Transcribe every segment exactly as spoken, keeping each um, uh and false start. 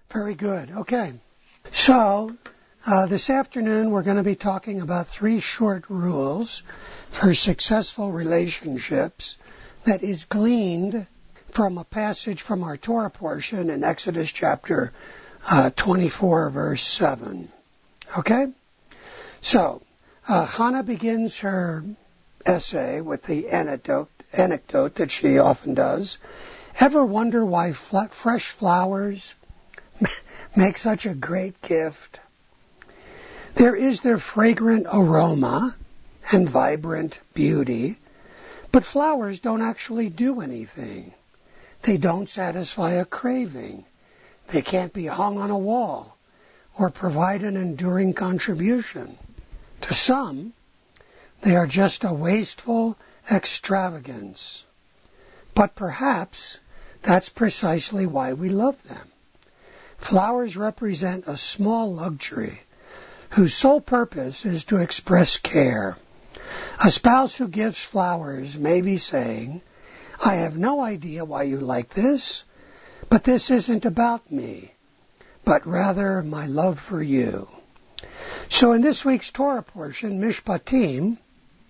Very good. Okay. So, uh, this afternoon we're going to be talking about three short rules for successful relationships that is gleaned from a passage from our Torah portion in Exodus chapter uh, twenty-four, verse seven. Okay? So, uh, Hannah begins her essay with the anecdote, anecdote that she often does. Ever wonder why fl- fresh flowers make such a great gift? There is their fragrant aroma and vibrant beauty, but flowers don't actually do anything. They don't satisfy a craving. They can't be hung on a wall or provide an enduring contribution. To some, they are just a wasteful extravagance. But perhaps that's precisely why we love them. Flowers represent a small luxury whose sole purpose is to express care. A spouse who gives flowers may be saying, I have no idea why you like this, but this isn't about me, but rather my love for you. So in this week's Torah portion, Mishpatim,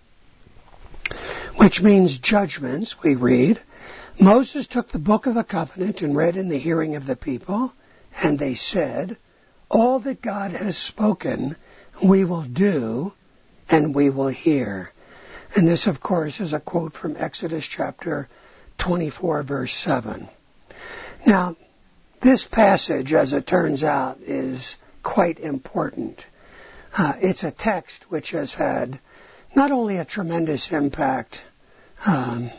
which means judgments, we read, Moses took the book of the covenant and read in the hearing of the people, and they said, all that God has spoken we will do and we will hear. And this, of course, is a quote from Exodus chapter twenty-four, verse seven. Now, this passage, as it turns out, is quite important. Uh, it's a text which has had not only a tremendous impact um,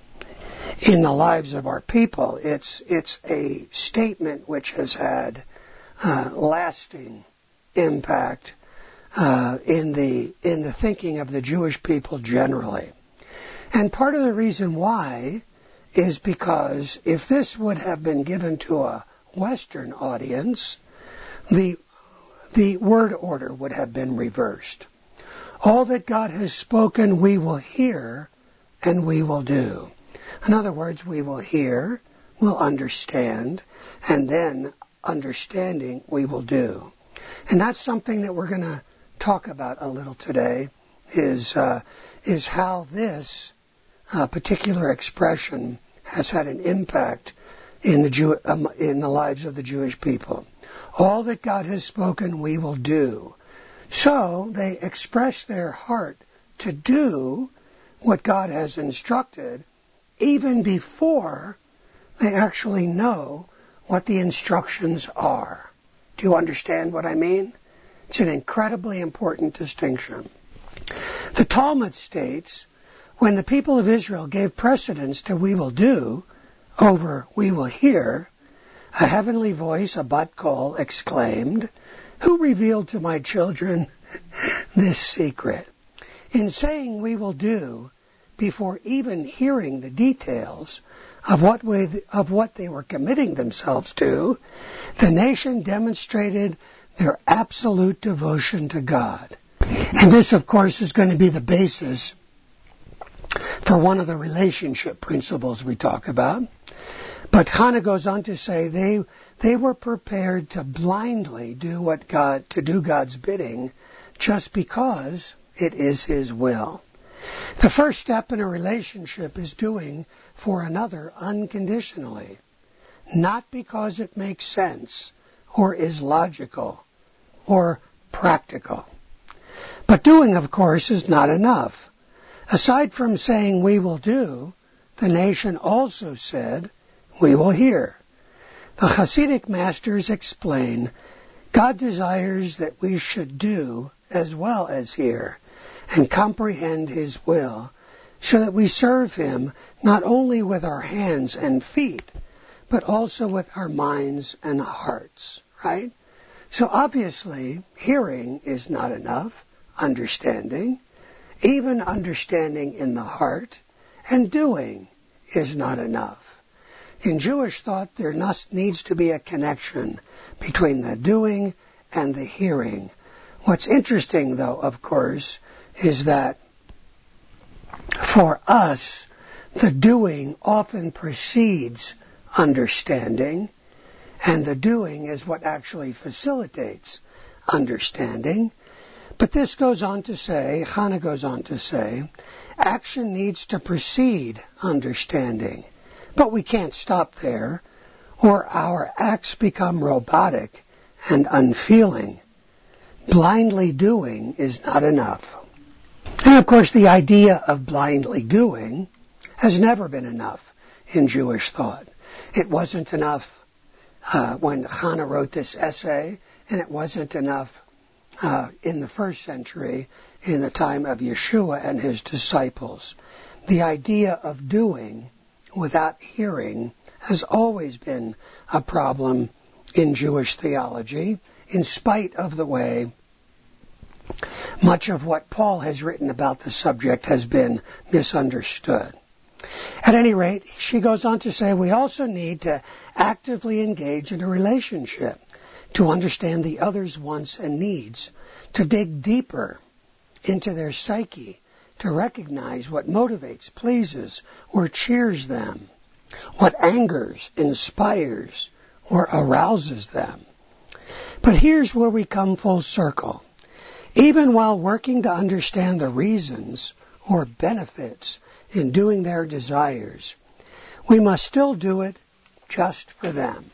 in the lives of our people, it's it's a statement which has had uh, lasting impact uh, in the in the thinking of the Jewish people generally. And part of the reason why is because if this would have been given to a Western audience, the the word order would have been reversed. All that God has spoken we will hear and we will do. In other words, we will hear, we'll understand, and then understanding we will do. And that's something that we're going to talk about a little today, is uh, is how this uh, particular expression has had an impact in the Jew, um, in the lives of the Jewish people. All that God has spoken we will do. So they express their heart to do what God has instructed even before they actually know what the instructions are. Do you understand what I mean? It's an incredibly important distinction. The Talmud states, when the people of Israel gave precedence to we will do over we will hear, a heavenly voice, a bat kol, exclaimed, who revealed to my children this secret? In saying we will do, before even hearing the details of what, we, of what they were committing themselves to, the nation demonstrated their absolute devotion to God. And this, of course, is going to be the basis for one of the relationship principles we talk about. But Hannah goes on to say they they were prepared to blindly do what God to do God's bidding just because it is His will. The first step in a relationship is doing for another unconditionally, not because it makes sense or is logical or practical. But doing, of course, is not enough. Aside from saying we will do, the nation also said we will hear. The Hasidic masters explain God desires that we should do as well as hear and comprehend His will, so that we serve Him not only with our hands and feet, but also with our minds and hearts, right? So obviously, hearing is not enough, understanding, even understanding in the heart, and doing is not enough. In Jewish thought, there must, needs to be a connection between the doing and the hearing. What's interesting, though, of course, is that for us, the doing often precedes understanding, And the doing is what actually facilitates understanding. But this goes on to say, Chana goes on to say, action needs to precede understanding. But we can't stop there, or our acts become robotic and unfeeling. Blindly doing is not enough. And of course, the idea of blindly doing has never been enough in Jewish thought. It wasn't enough uh, when Chana wrote this essay, and it wasn't enough uh, in the first century, in the time of Yeshua and his disciples. The idea of doing without hearing has always been a problem in Jewish theology, in spite of the way much of what Paul has written about the subject has been misunderstood. At any rate, she goes on to say, we also need to actively engage in a relationship to understand the other's wants and needs, to dig deeper into their psyche, to recognize what motivates, pleases, or cheers them, what angers, inspires, or arouses them. But here's where we come full circle. Even while working to understand the reasons or benefits in doing their desires, we must still do it just for them.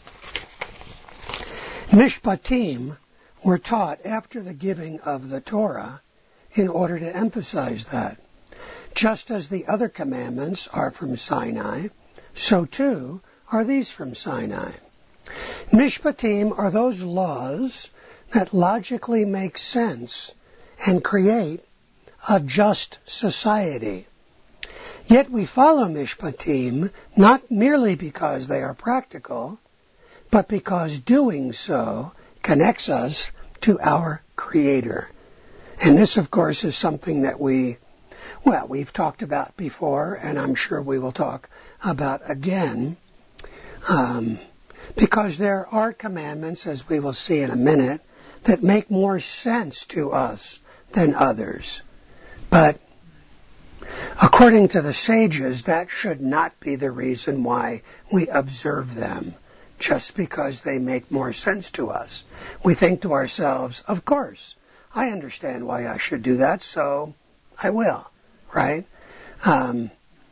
Mishpatim were taught after the giving of the Torah in order to emphasize that. Just as the other commandments are from Sinai, so too are these from Sinai. Mishpatim are those laws that logically make sense and create a just society. Yet we follow Mishpatim not merely because they are practical, but because doing so connects us to our Creator. And this, of course, is something that we, well, we've talked about before, and I'm sure we will talk about again, um, because there are commandments, as we will see in a minute, that make more sense to us than others. But according to the sages, that should not be the reason why we observe them, just because they make more sense to us. We think to ourselves, of course, I understand why I should do that, so I will, right? Um,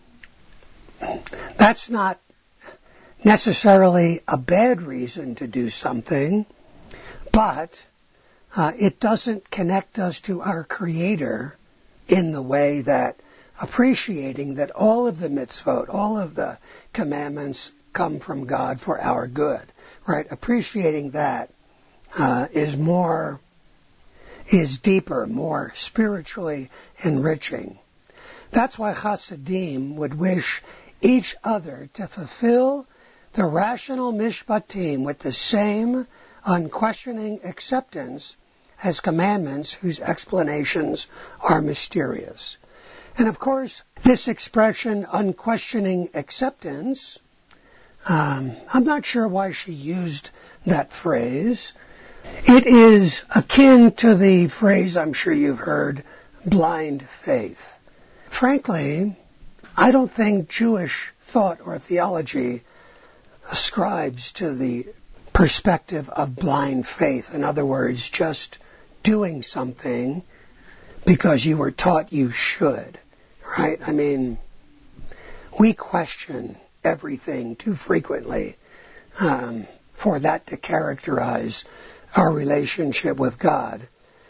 that's not necessarily a bad reason to do something, but uh, it doesn't connect us to our Creator in the way that appreciating that all of the mitzvot, all of the commandments come from God for our good, right? Appreciating that uh, is more, is deeper, more spiritually enriching. That's why Hasidim would wish each other to fulfill the rational mishpatim with the same unquestioning acceptance as commandments whose explanations are mysterious. And of course, this expression, unquestioning acceptance, um, I'm not sure why she used that phrase. It is akin to the phrase I'm sure you've heard, blind faith. Frankly, I don't think Jewish thought or theology ascribes to the perspective of blind faith. In other words, just doing something because you were taught you should, right? I mean, we question everything too frequently um, for that to characterize our relationship with God.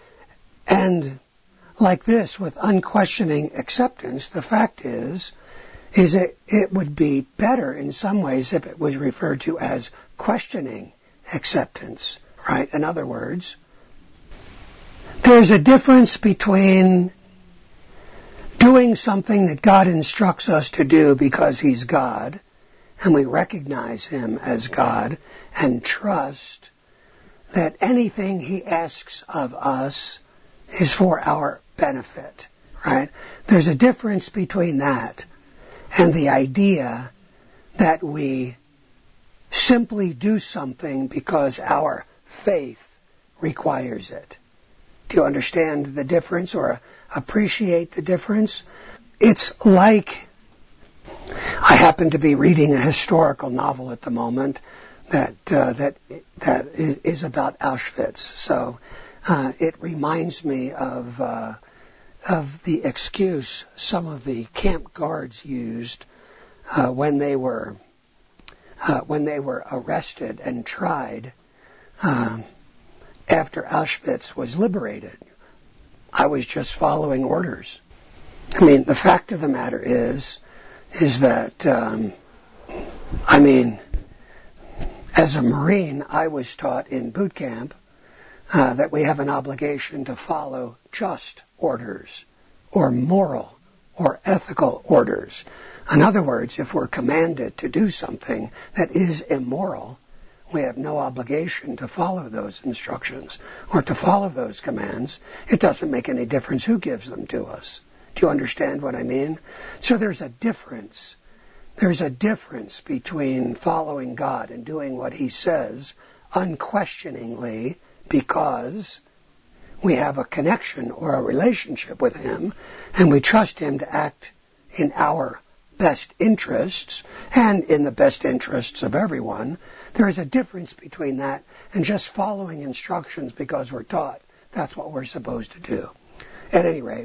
And like this, with unquestioning acceptance, the fact is, is that it would be better in some ways if it was referred to as questioning acceptance, right? In other words, there's a difference between doing something that God instructs us to do because He's God, and we recognize Him as God, and trust that anything He asks of us is for our benefit, right? There's a difference between that and the idea that we simply do something because our faith requires it. Do you understand the difference or appreciate the difference? It's like, I happen to be reading a historical novel at the moment that uh, that that is about Auschwitz. So uh, it reminds me of uh, of the excuse some of the camp guards used uh, when they were uh, when they were arrested and tried um, after Auschwitz was liberated. I was just following orders. I mean, the fact of the matter is, is that um, I mean. As a Marine, I was taught in boot camp uh, that we have an obligation to follow just orders or moral or ethical orders. In other words, if we're commanded to do something that is immoral, we have no obligation to follow those instructions or to follow those commands. It doesn't make any difference who gives them to us. Do you understand what I mean? So there's a difference. There's a difference between following God and doing what He says unquestioningly because we have a connection or a relationship with Him and we trust Him to act in our best interests and in the best interests of everyone. There is a difference between that and just following instructions because we're taught that's what we're supposed to do. At any rate,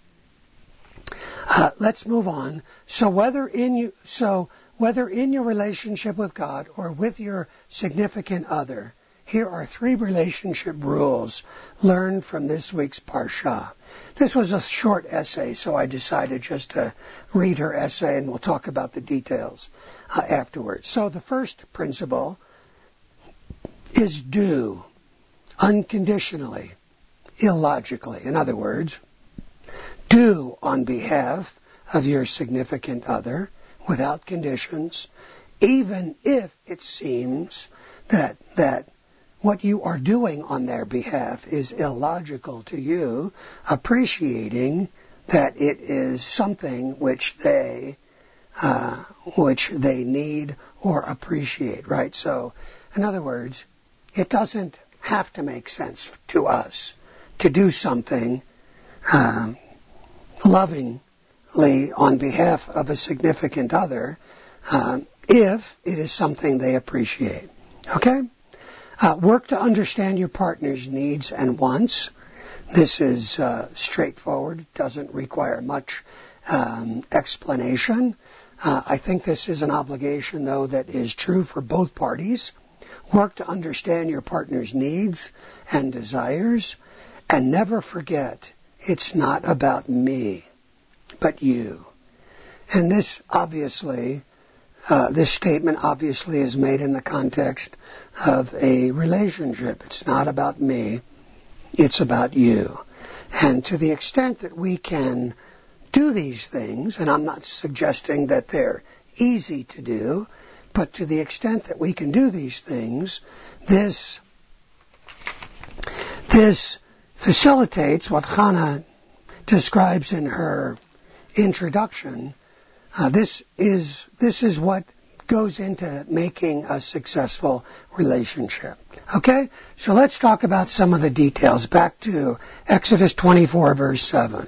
Uh, let's move on. So whether in you, so whether in your relationship with God or with your significant other, here are three relationship rules learned from this week's Parsha. This was a short essay, so I decided just to read her essay, and we'll talk about the details uh, afterwards. So the first principle is do unconditionally, illogically. In other words, do on behalf of your significant other without conditions, even if it seems that that what you are doing on their behalf is illogical to you, appreciating that it is something which they uh, which they need or appreciate, right? So, in other words, it doesn't have to make sense to us to do something um, lovingly on behalf of a significant other uh, if it is something they appreciate. Okay? Uh, work to understand your partner's needs and wants. This is uh, straightforward. It doesn't require much um, explanation. Uh, I think this is an obligation, though, that is true for both parties. Work to understand your partner's needs and desires, and never forget it's not about me, but you. And this obviously, uh, this statement obviously is made in the context of a relationship. It's not about me, it's about you. And to the extent that we can do these things, and I'm not suggesting that they're easy to do, but to the extent that we can do these things, this this facilitates what Hannah describes in her introduction. Uh, this is this is what goes into making a successful relationship. Okay? So let's talk about some of the details. Back to Exodus twenty-four, verse seven.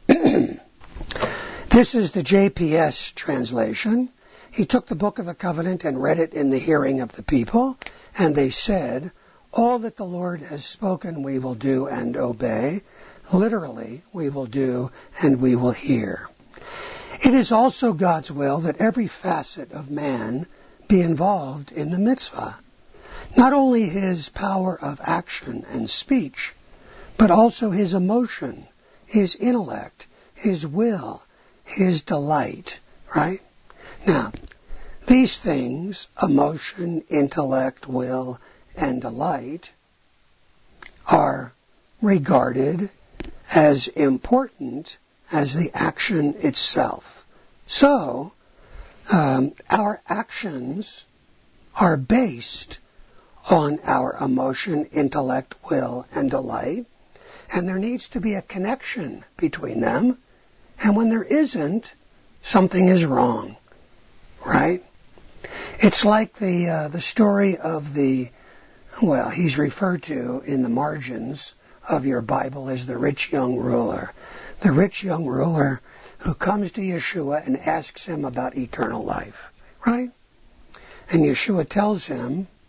This is the J P S translation. He took the book of the covenant and read it in the hearing of the people, and they said, all that the Lord has spoken we will do and obey. Literally, we will do and we will hear. It is also God's will that every facet of man be involved in the mitzvah. Not only his power of action and speech, but also his emotion, his intellect, his will, his delight, right? Now, these things, emotion, intellect, will, and delight, are regarded as important as the action itself. So, um, our actions are based on our emotion, intellect, will, and delight, and there needs to be a connection between them, and when there isn't, something is wrong, right? It's like the uh, the story of the, well, he's referred to in the margins of your Bible as the rich young ruler. The rich young ruler who comes to Yeshua and asks him about eternal life, right? And Yeshua tells him,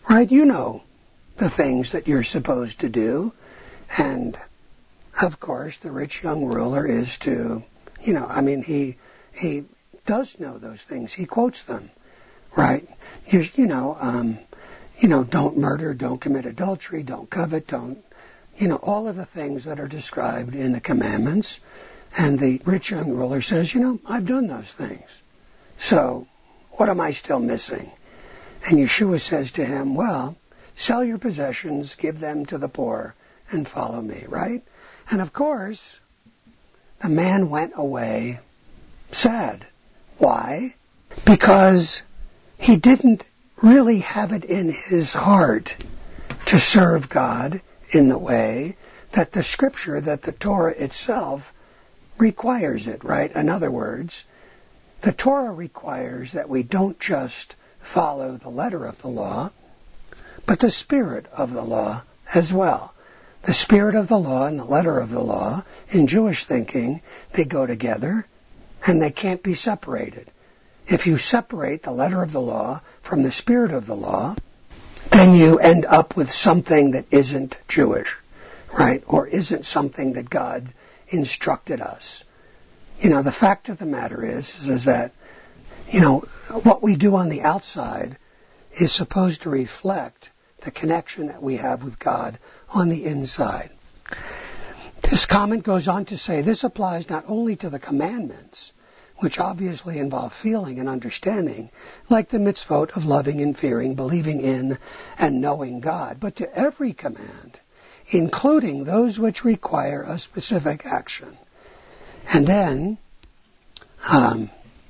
right? You know the things that you're supposed to do. And, of course, the rich young ruler is to, you know, I mean, he he does know those things. He quotes them, right? You, you know, um, you know, don't murder, don't commit adultery, don't covet, don't, you know, all of the things that are described in the commandments. And the rich young ruler says, you know, I've done those things. So what am I still missing? And Yeshua says to him, well, sell your possessions, give them to the poor, and follow me, right? And of course, the man went away sad. Why? Because he didn't really have it in his heart to serve God in the way that the Scripture, that the Torah itself requires it, right? In other words, the Torah requires that we don't just follow the letter of the law, but the spirit of the law as well. The spirit of the law and the letter of the law, in Jewish thinking, they go together and they can't be separated. If you separate the letter of the law from the spirit of the law, then you end up with something that isn't Jewish, right? Or isn't something that God instructed us. You know, the fact of the matter is, is that, you know, what we do on the outside is supposed to reflect the connection that we have with God on the inside. This comment goes on to say this applies not only to the commandments, which obviously involve feeling and understanding, like the mitzvot of loving and fearing, believing in and knowing God, but to every command, including those which require a specific action. And then um,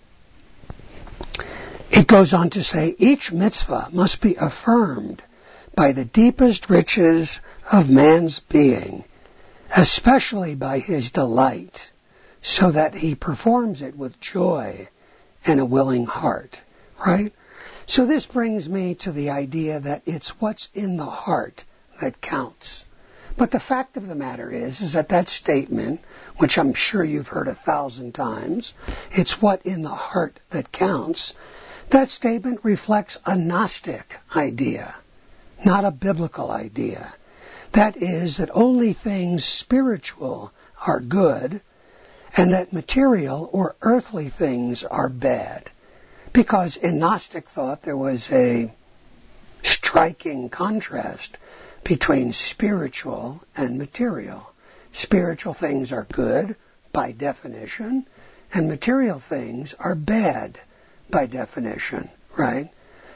it goes on to say each mitzvah must be affirmed by the deepest riches of man's being, especially by his delight, so that he performs it with joy and a willing heart, right? So this brings me to the idea that it's what's in the heart that counts. But the fact of the matter is, is that that statement, which I'm sure you've heard a thousand times, it's what in the heart that counts, that statement reflects a Gnostic idea, not a biblical idea. That is, that only things spiritual are good, and that material or earthly things are bad. Because in Gnostic thought there was a striking contrast between spiritual and material. Spiritual things are good by definition, and material things are bad by definition, right?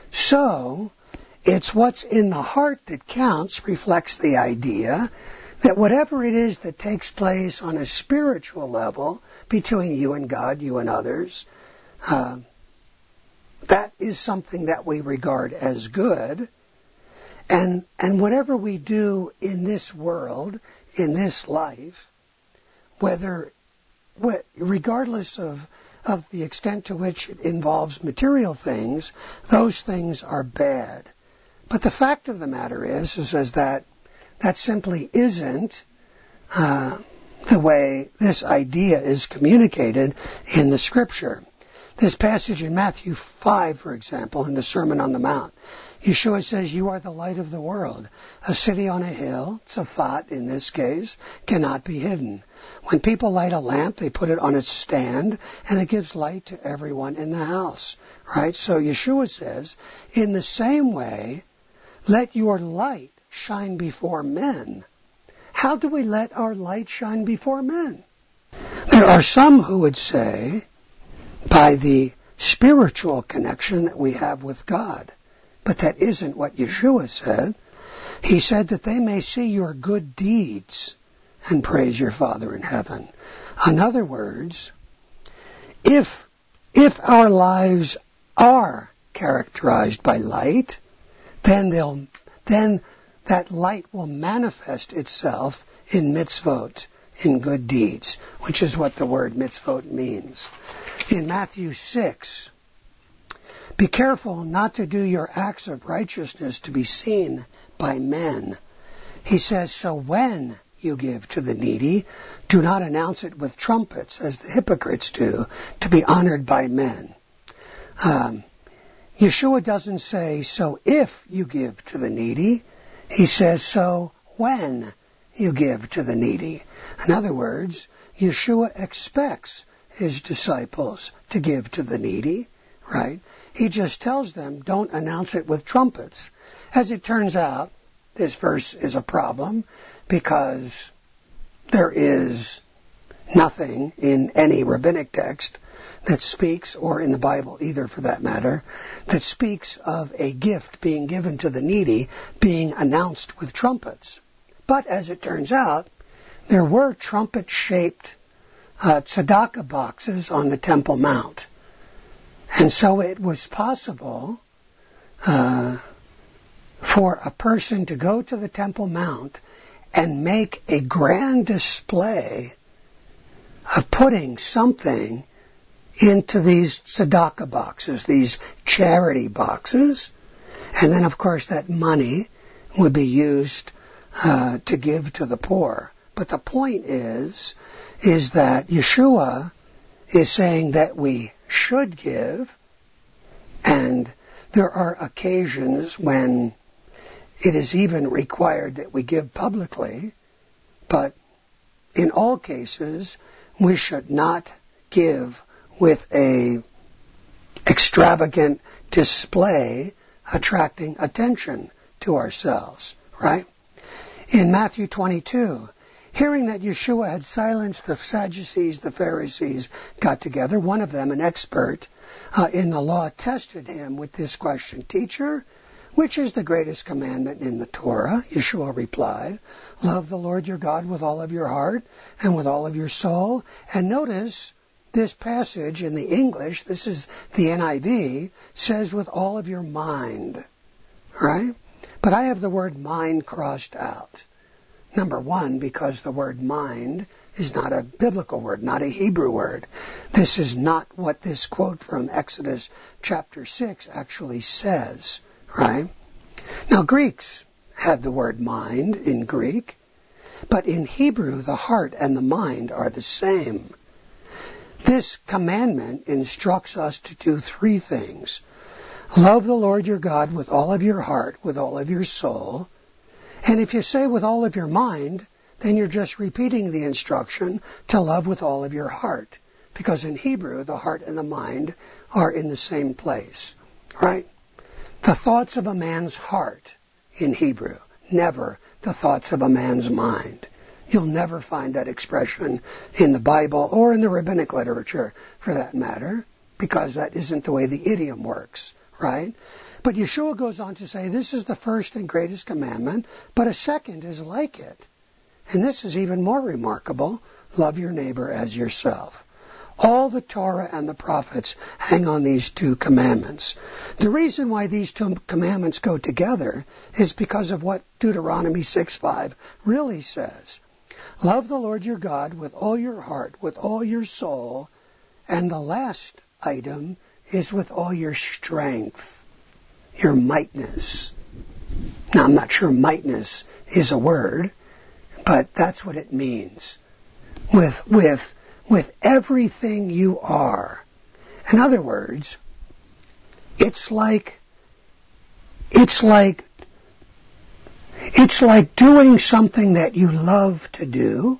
So, it's what's in the heart that counts reflects the idea that whatever it is that takes place on a spiritual level between you and God, you and others, uh, that is something that we regard as good. And and whatever we do in this world, in this life, whether, regardless of of the extent to which it involves material things, those things are bad. But the fact of the matter is, is, is that that simply isn't uh, the way this idea is communicated in the Scripture. This passage in Matthew five, for example, in the Sermon on the Mount, Yeshua says, you are the light of the world. A city on a hill, tzafat in this case, cannot be hidden. When people light a lamp, they put it on its stand, and it gives light to everyone in the house. Right? So Yeshua says, in the same way, let your light shine before men. How do we let our light shine before men? There are some who would say, by the spiritual connection that we have with God. But that isn't what Yeshua said. He said that they may see your good deeds and praise your Father in heaven. In other words, if if our lives are characterized by light, then they'll then that light will manifest itself in mitzvot, in good deeds, which is what the word mitzvot means. In Matthew six, be careful not to do your acts of righteousness to be seen by men. He says, so when you give to the needy, do not announce it with trumpets, as the hypocrites do, to be honored by men. Um, Yeshua doesn't say, so if you give to the needy. He says, so when you give to the needy. In other words, Yeshua expects his disciples to give to the needy, right? He just tells them, don't announce it with trumpets. As it turns out, this verse is a problem because there is nothing in any rabbinic text that speaks, or in the Bible either for that matter, that speaks of a gift being given to the needy being announced with trumpets. But as it turns out, there were trumpet-shaped uh, tzedakah boxes on the Temple Mount. And so it was possible uh, for a person to go to the Temple Mount and make a grand display of putting something into these tzedakah boxes, these charity boxes. And then, of course, that money would be used uh, to give to the poor. But the point is, is that Yeshua is saying that we should give, and there are occasions when it is even required that we give publicly, but in all cases, we should not give with a extravagant display attracting attention to ourselves, right? In Matthew twenty-two, hearing that Yeshua had silenced the Sadducees, the Pharisees got together. One of them, an expert uh, in the law, tested him with this question, Teacher, which is the greatest commandment in the Torah? Yeshua replied, love the Lord your God with all of your heart and with all of your soul. And notice this passage in the English, this is the N I V, says with all of your mind, right? But I have the word mind crossed out. Number one, because the word mind is not a biblical word, not a Hebrew word. This is not what this quote from Exodus chapter six actually says, right? Now, Greeks had the word mind in Greek, but in Hebrew, the heart and the mind are the same. This commandment instructs us to do three things. Love the Lord your God with all of your heart, with all of your soul. And if you say with all of your mind, then you're just repeating the instruction to love with all of your heart. Because in Hebrew, the heart and the mind are in the same place, right? The thoughts of a man's heart in Hebrew, never the thoughts of a man's mind. You'll never find that expression in the Bible or in the rabbinic literature, for that matter, because that isn't the way the idiom works, right? But Yeshua goes on to say this is the first and greatest commandment, but a second is like it. And this is even more remarkable. Love your neighbor as yourself. All the Torah and the prophets hang on these two commandments. The reason why these two commandments go together is because of what Deuteronomy six five really says. Love the Lord your God with all your heart, with all your soul, and the last item is with all your strength, your mightness. Now, I'm not sure mightness is a word, but that's what it means. With, with, with everything you are. In other words, it's like, it's like, it's like doing something that you love to do.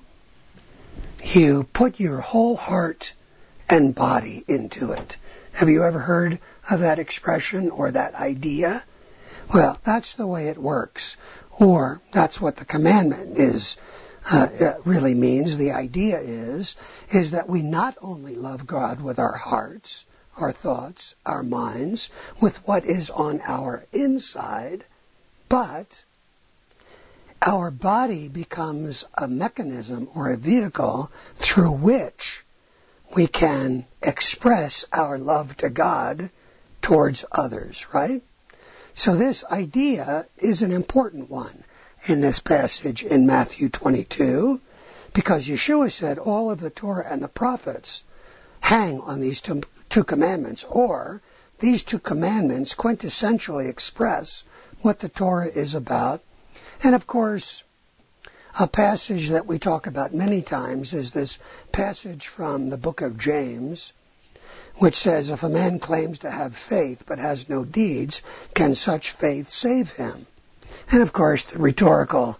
You put your whole heart and body into it. Have you ever heard of that expression or that idea? Well, that's the way it works. Or that's what the commandment is, uh, really means. The idea is, is that we not only love God with our hearts, our thoughts, our minds, with what is on our inside, but our body becomes a mechanism or a vehicle through which we can express our love to God towards others, right? So this idea is an important one in this passage in Matthew twenty-two, because Yeshua said all of the Torah and the prophets hang on these two, two commandments, or these two commandments quintessentially express what the Torah is about. And of course, a passage that we talk about many times is this passage from the book of James, which says, if a man claims to have faith but has no deeds, can such faith save him? And of course, the rhetorical,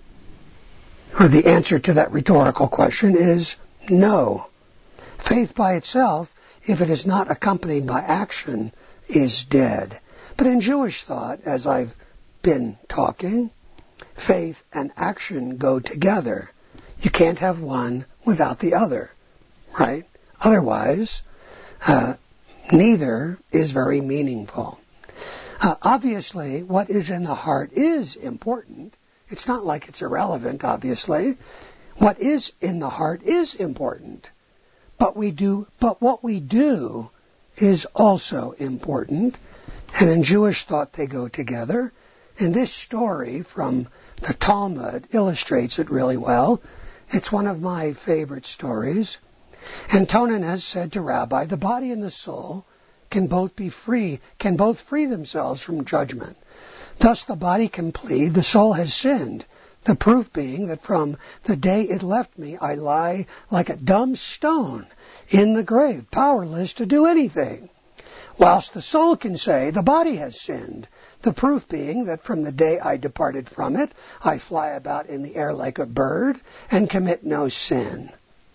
or the answer to that rhetorical question is no. Faith by itself, if it is not accompanied by action, is dead. But in Jewish thought, as I've been talking, faith and action go together. You can't have one without the other, right? Otherwise, uh, neither is very meaningful. Uh, obviously, what is in the heart is important. It's not like it's irrelevant, obviously. What is in the heart is important. But we do, but what we do is also important. And in Jewish thought, they go together. And this story from the Talmud illustrates it really well. It's one of my favorite stories. Antoninus said to Rabbi, the body and the soul can both be free, can both free themselves from judgment. Thus the body can plead, the soul has sinned. The proof being that from the day it left me, I lie like a dumb stone in the grave, powerless to do anything. Whilst the soul can say, the body has sinned. The proof being that from the day I departed from it, I fly about in the air like a bird and commit no sin.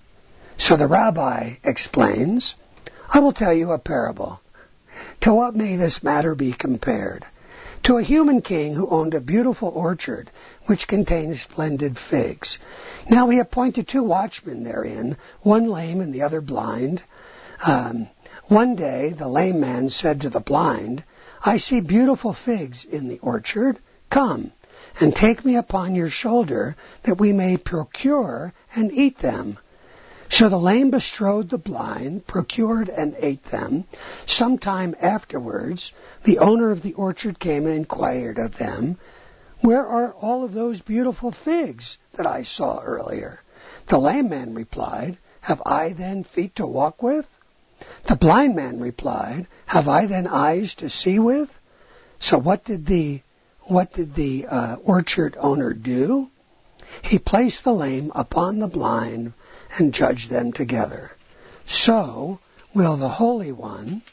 So the rabbi explains, I will tell you a parable. To what may this matter be compared? To a human king who owned a beautiful orchard which contained splendid figs. Now he appointed two watchmen therein, one lame and the other blind. Um, one day the lame man said to the blind, I see beautiful figs in the orchard. Come and take me upon your shoulder that we may procure and eat them. So the lame bestrode the blind, procured and ate them. Some time afterwards, the owner of the orchard came and inquired of them, where are all of those beautiful figs that I saw earlier? The lame man replied, have I then feet to walk with? The blind man replied, have I then eyes to see with? So what did the, what did the uh, orchard owner do? He placed the lame upon the blind and judge them together. So will the Holy One,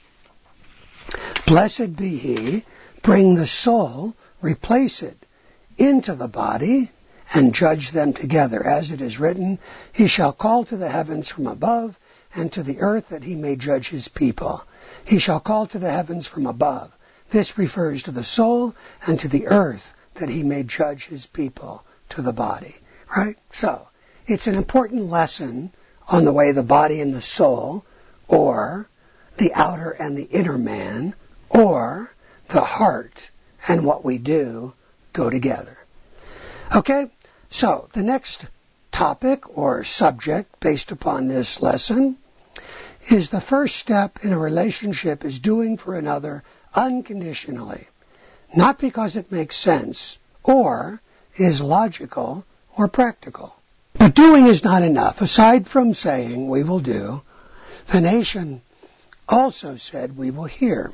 blessed be He, bring the soul, replace it into the body, and judge them together. As it is written, He shall call to the heavens from above, and to the earth that He may judge His people. He shall call to the heavens from above. This refers to the soul, and to the earth that He may judge His people, to the body. Right? So, it's an important lesson on the way the body and the soul, or the outer and the inner man, or the heart and what we do go together. Okay? So, the next topic or subject based upon this lesson is the first step in a relationship is doing for another unconditionally, not because it makes sense or is logical or practical. But doing is not enough. Aside from saying, we will do, the nation also said, we will hear.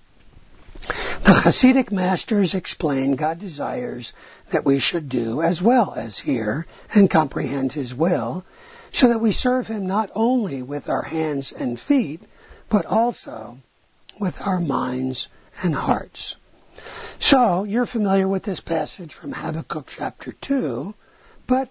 The Hasidic masters explain God desires that we should do as well as hear and comprehend His will, so that we serve Him not only with our hands and feet, but also with our minds and hearts. So, you're familiar with this passage from Habakkuk chapter two, but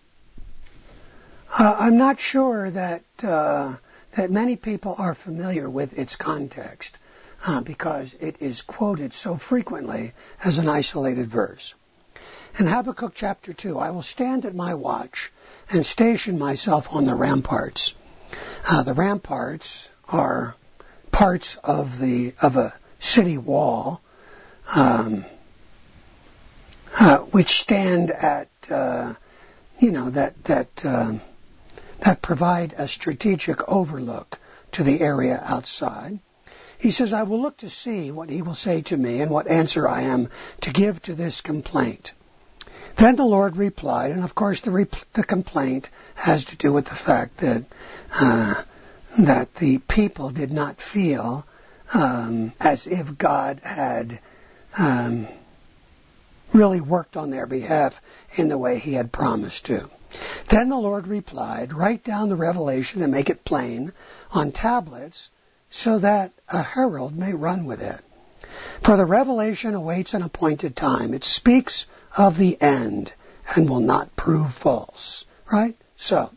uh, I'm not sure that uh, that many people are familiar with its context uh, because it is quoted so frequently as an isolated verse. In Habakkuk chapter two, I will stand at my watch and station myself on the ramparts. Uh, the ramparts are parts of the of a city wall, um, uh, which stand at uh, you know that that uh, that provide a strategic overlook to the area outside. He says, "I will look to see what He will say to me and what answer I am to give to this complaint." Then the Lord replied, and of course the rep- the complaint has to do with the fact that uh, that the people did not feel um, as if God had um, really worked on their behalf in the way He had promised to. Then the Lord replied, "Write down the revelation and make it plain on tablets so that a herald may run with it. For the revelation awaits an appointed time. It speaks of the end and will not prove false. Right? So,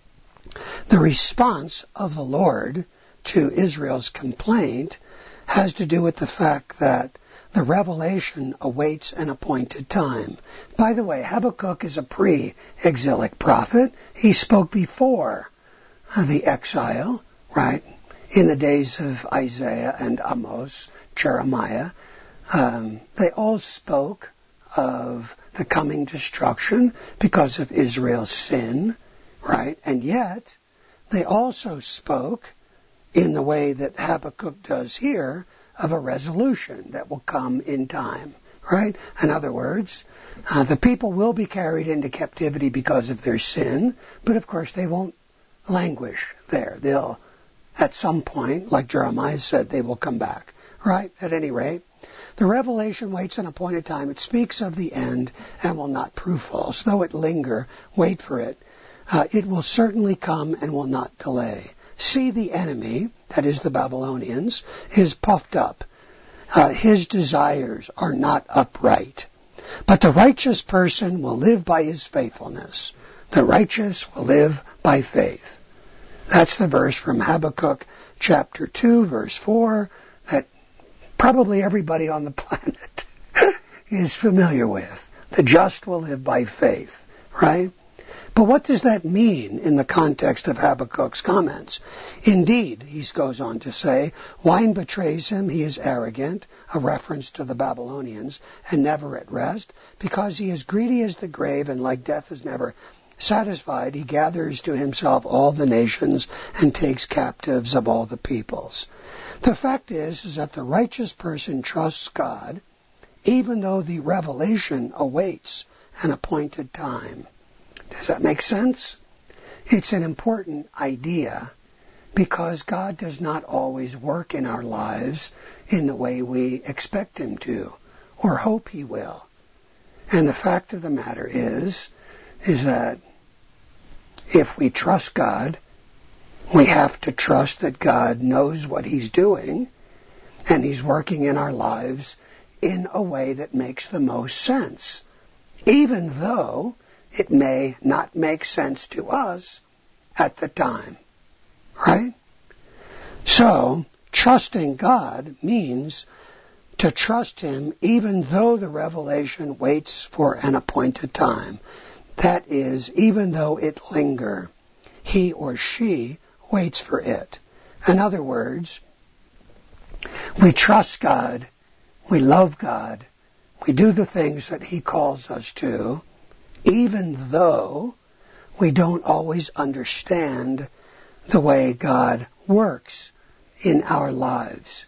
the response of the Lord to Israel's complaint has to do with the fact that the revelation awaits an appointed time. By the way, Habakkuk is a pre-exilic prophet. He spoke before the exile, right? In the days of Isaiah and Amos, Jeremiah. Um, they all spoke of the coming destruction because of Israel's sin, right? And yet, they also spoke in the way that Habakkuk does here of a resolution that will come in time, right? In other words, uh, the people will be carried into captivity because of their sin, but of course they won't languish there. They'll, at some point, like Jeremiah said, they will come back, right? At any rate, the revelation waits an appointed time. It speaks of the end and will not prove false. Though it linger, wait for it. Uh, it will certainly come and will not delay. See, the enemy, that is the Babylonians, is puffed up. Uh, his desires are not upright. But the righteous person will live by his faithfulness. The righteous will live by faith. That's the verse from Habakkuk chapter two, verse four, that probably everybody on the planet is familiar with. The just will live by faith, right? But what does that mean in the context of Habakkuk's comments? Indeed, he goes on to say, wine betrays him, he is arrogant, a reference to the Babylonians, and never at rest, because he is greedy as the grave, and like death is never satisfied, he gathers to himself all the nations and takes captives of all the peoples. The fact is, is that the righteous person trusts God, even though the revelation awaits an appointed time. Does that make sense? It's an important idea because God does not always work in our lives in the way we expect Him to or hope He will. And the fact of the matter is, is that if we trust God, we have to trust that God knows what He's doing and He's working in our lives in a way that makes the most sense, even though it may not make sense to us at the time. Right? So, trusting God means to trust Him even though the revelation waits for an appointed time. That is, even though it linger, he or she waits for it. In other words, we trust God, we love God, we do the things that He calls us to, even though we don't always understand the way God works in our lives.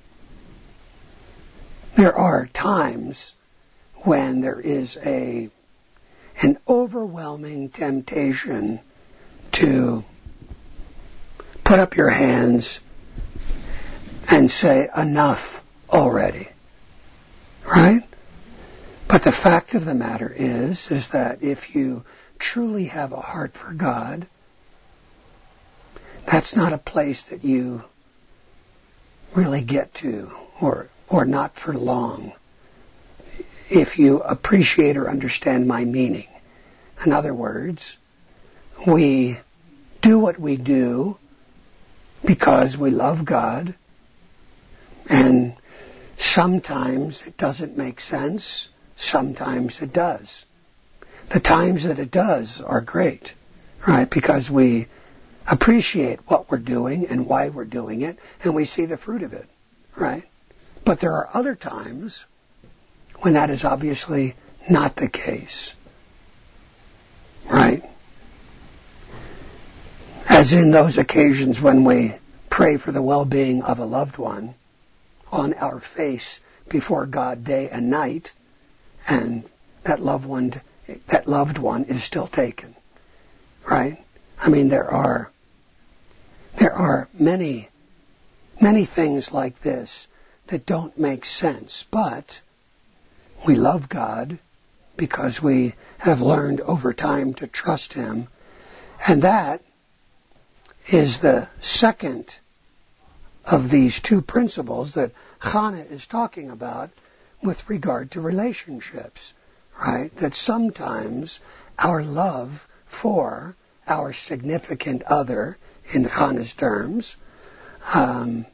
There are times when there is a an overwhelming temptation to put up your hands and say, enough already. Right? But the fact of the matter is, is that if you truly have a heart for God, that's not a place that you really get to, or or not for long, if you appreciate or understand my meaning. In other words, we do what we do because we love God, and sometimes it doesn't make sense, sometimes it does. The times that it does are great, right? Because we appreciate what we're doing and why we're doing it, and we see the fruit of it, right? But there are other times when that is obviously not the case, right? As in those occasions when we pray for the well-being of a loved one on our face before God day and night, and that loved one, that loved one is still taken, right? I mean, there are there are many, many things like this that don't make sense, but we love God because we have learned over time to trust Him, and that is the second of these two principles that Chana is talking about with regard to relationships, right? That sometimes our love for our significant other, in Chana's terms, um,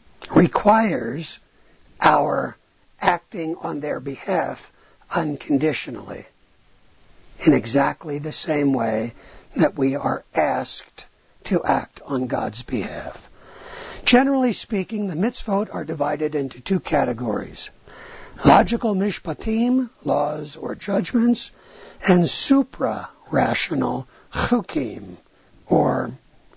requires our acting on their behalf unconditionally, in exactly the same way that we are asked to act on God's behalf. Generally speaking, the mitzvot are divided into two categories: logical mishpatim, laws or judgments, and supra-rational chukim, or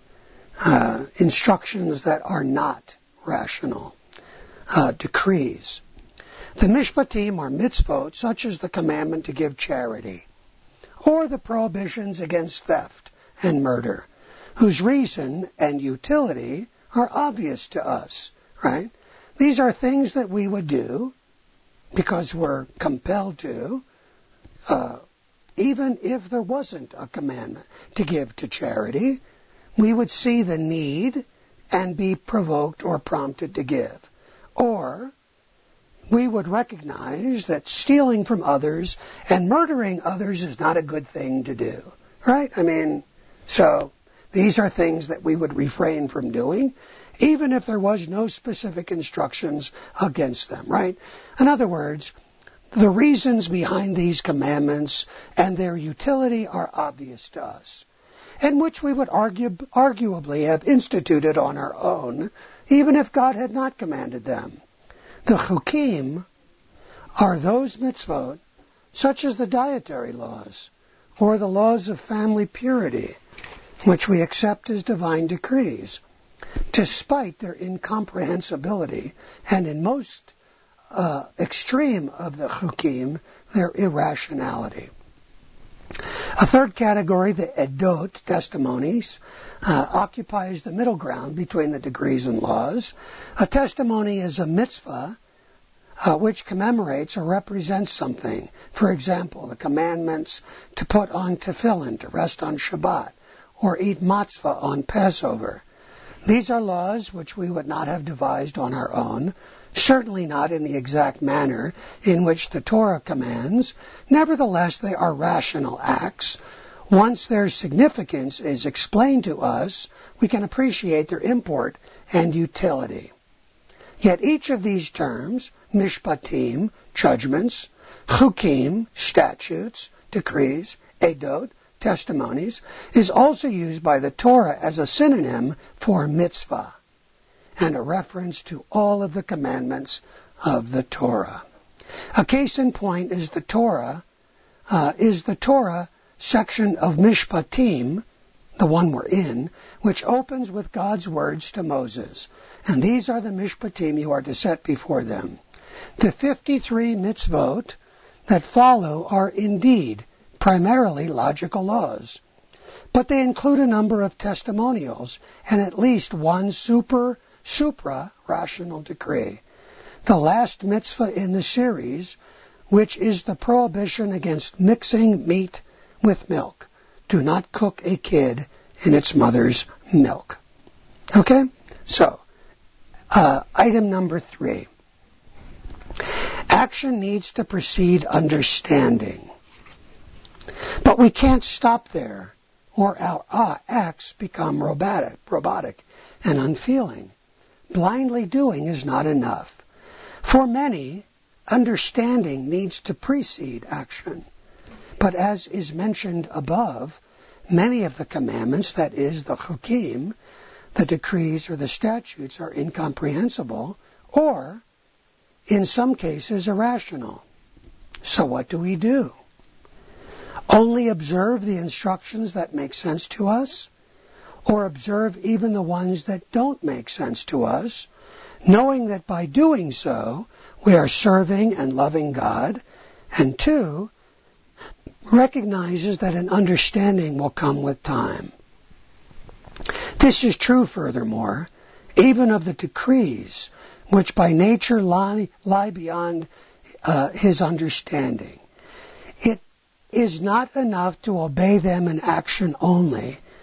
uh, instructions that are not rational, uh, decrees. The mishpatim are mitzvot, such as the commandment to give charity, or the prohibitions against theft and murder, whose reason and utility are obvious to us, right? These are things that we would do because we're compelled to, uh, even if there wasn't a commandment to give to charity, we would see the need and be provoked or prompted to give. Or we would recognize that stealing from others and murdering others is not a good thing to do, right? I mean, so these are things that we would refrain from doing, even if there was no specific instructions against them, right? In other words, the reasons behind these commandments and their utility are obvious to us, and which we would argue, arguably have instituted on our own, even if God had not commanded them. The chukim are those mitzvot, such as the dietary laws, or the laws of family purity, which we accept as divine decrees, despite their incomprehensibility, and in most uh, extreme of the chukim, their irrationality. A third category, the edot, testimonies, uh, occupies the middle ground between the decrees and laws. A testimony is a mitzvah uh, which commemorates or represents something. For example, the commandments to put on tefillin, to rest on Shabbat, or eat matzvah on Passover. These are laws which we would not have devised on our own, certainly not in the exact manner in which the Torah commands. Nevertheless, they are rational acts. Once their significance is explained to us, we can appreciate their import and utility. Yet each of these terms, mishpatim, judgments, chukim, statutes, decrees, edot, testimonies, is also used by the Torah as a synonym for mitzvah, and a reference to all of the commandments of the Torah. A case in point is the Torah, uh, is the Torah section of Mishpatim, the one we're in, which opens with God's words to Moses. And these are the Mishpatim you are to set before them. The fifty-three mitzvot that follow are indeed primarily logical laws, but they include a number of testimonials and at least one super supra-rational decree. The last mitzvah in the series, which is the prohibition against mixing meat with milk. Do not cook a kid in its mother's milk. Okay? So, uh, item number three. Action needs to precede understanding. But we can't stop there, or our uh, acts become robotic, robotic and unfeeling. Blindly doing is not enough. For many, understanding needs to precede action. But as is mentioned above, many of the commandments, that is, the chukim, the decrees or the statutes, are incomprehensible or, in some cases, irrational. So what do we do? Only observe the instructions that make sense to us, or observe even the ones that don't make sense to us, knowing that by doing so, we are serving and loving God, and two, recognizes that an understanding will come with time. This is true, furthermore, even of the decrees, which by nature lie, lie beyond uh, his understanding. It is not enough to obey them in action only,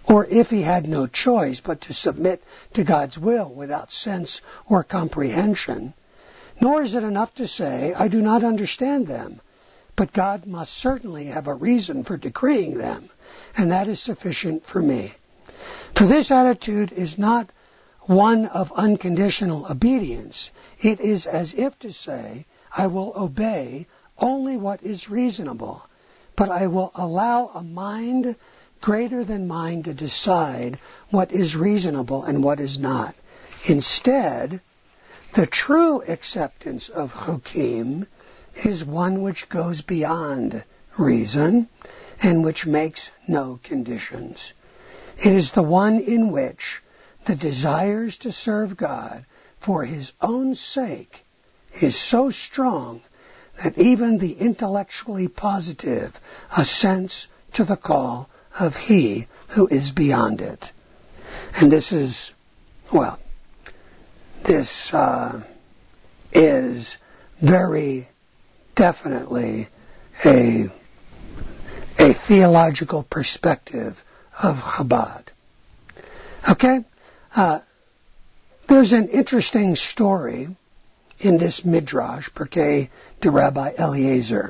or if he had no choice but to submit to God's will without sense or comprehension. Nor is it enough to say, I do not understand them, but God must certainly have a reason for decreeing them, and that is sufficient for me. For this attitude is not one of unconditional obedience. It is as if to say, I will obey only what is reasonable, but I will allow a mind greater than mine to decide what is reasonable and what is not. Instead, the true acceptance of Hukim is one which goes beyond reason and which makes no conditions. It is the one in which the desires to serve God for His own sake is so strong that even the intellectually positive assents to the call of He who is beyond it. And this is, well, this uh, is very definitely a, a theological perspective of Chabad. Okay? Uh, there's an interesting story in this Midrash, Pirkei de Rabbi Eliezer.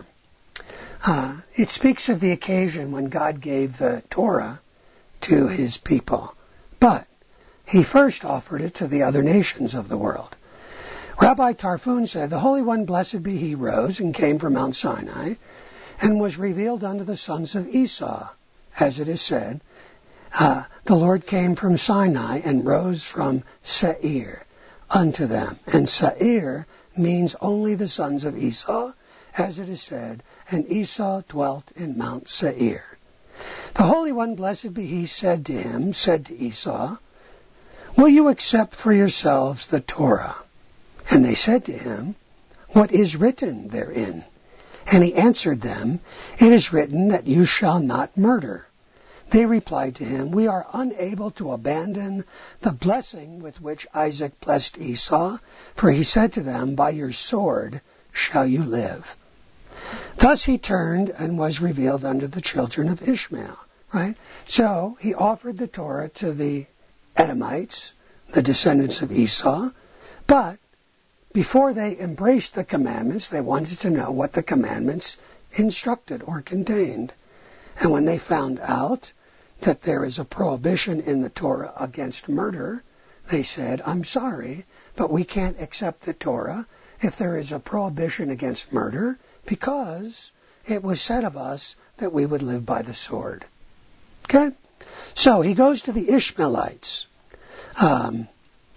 Uh, it speaks of the occasion when God gave the Torah to His people. But He first offered it to the other nations of the world. Rabbi Tarfon said, the Holy One, blessed be He, rose and came from Mount Sinai and was revealed unto the sons of Esau. As it is said, uh, the Lord came from Sinai and rose from Seir unto them. And Seir means only the sons of Esau, as it is said, and Esau dwelt in Mount Seir. The Holy One, blessed be He, said to him, said to Esau, will you accept for yourselves the Torah? And they said to him, what is written therein? And he answered them, it is written that you shall not murder. They replied to him, we are unable to abandon the blessing with which Isaac blessed Esau, for he said to them, by your sword shall you live. Thus he turned and was revealed unto the children of Ishmael. Right? So he offered the Torah to the Edomites, the descendants of Esau, but before they embraced the commandments, they wanted to know what the commandments instructed or contained. And when they found out that there is a prohibition in the Torah against murder, they said, I'm sorry, but we can't accept the Torah if there is a prohibition against murder, because it was said of us that we would live by the sword. Okay? So he goes to the Ishmaelites. Um,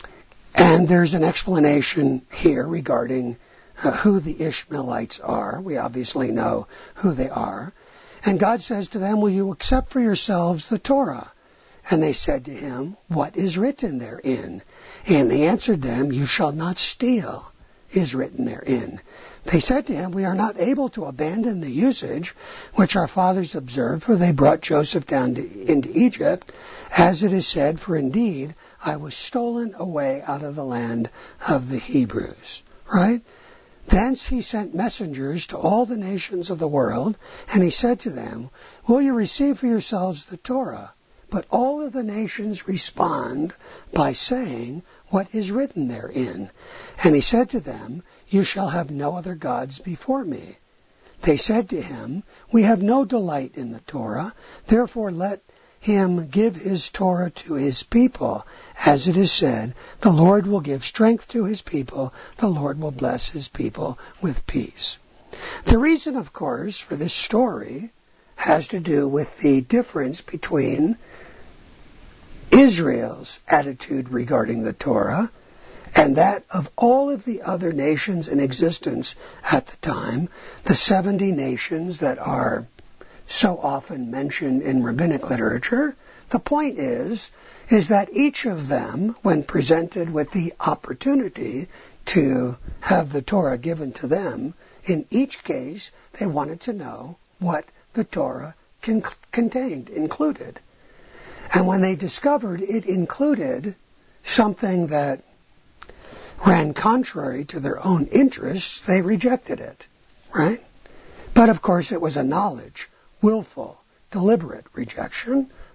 and there's an explanation here regarding uh, who the Ishmaelites are. We obviously know who they are. And God says to them, will you accept for yourselves the Torah? And they said to him, what is written therein? And he answered them, you shall not steal is written therein. They said to him, we are not able to abandon the usage which our fathers observed, for they brought Joseph down to, into Egypt, as it is said, for indeed I was stolen away out of the land of the Hebrews. Right? Thence he sent messengers to all the nations of the world, and he said to them, will you receive for yourselves the Torah? But all of the nations respond by saying, what is written therein? And he said to them, you shall have no other gods before me. They said to him, we have no delight in the Torah, therefore let him give his Torah to his people. As it is said, the Lord will give strength to his people, the Lord will bless his people with peace. The reason, of course, for this story has to do with the difference between Israel's attitude regarding the Torah and that of all of the other nations in existence at the time, the seventy nations that are so often mentioned in rabbinic literature. The point is, is that each of them, when presented with the opportunity to have the Torah given to them, in each case they wanted to know what the Torah con- contained, included. And when they discovered it included something that ran contrary to their own interests, they rejected it, right? But of course it was a knowledge, willful, deliberate rejection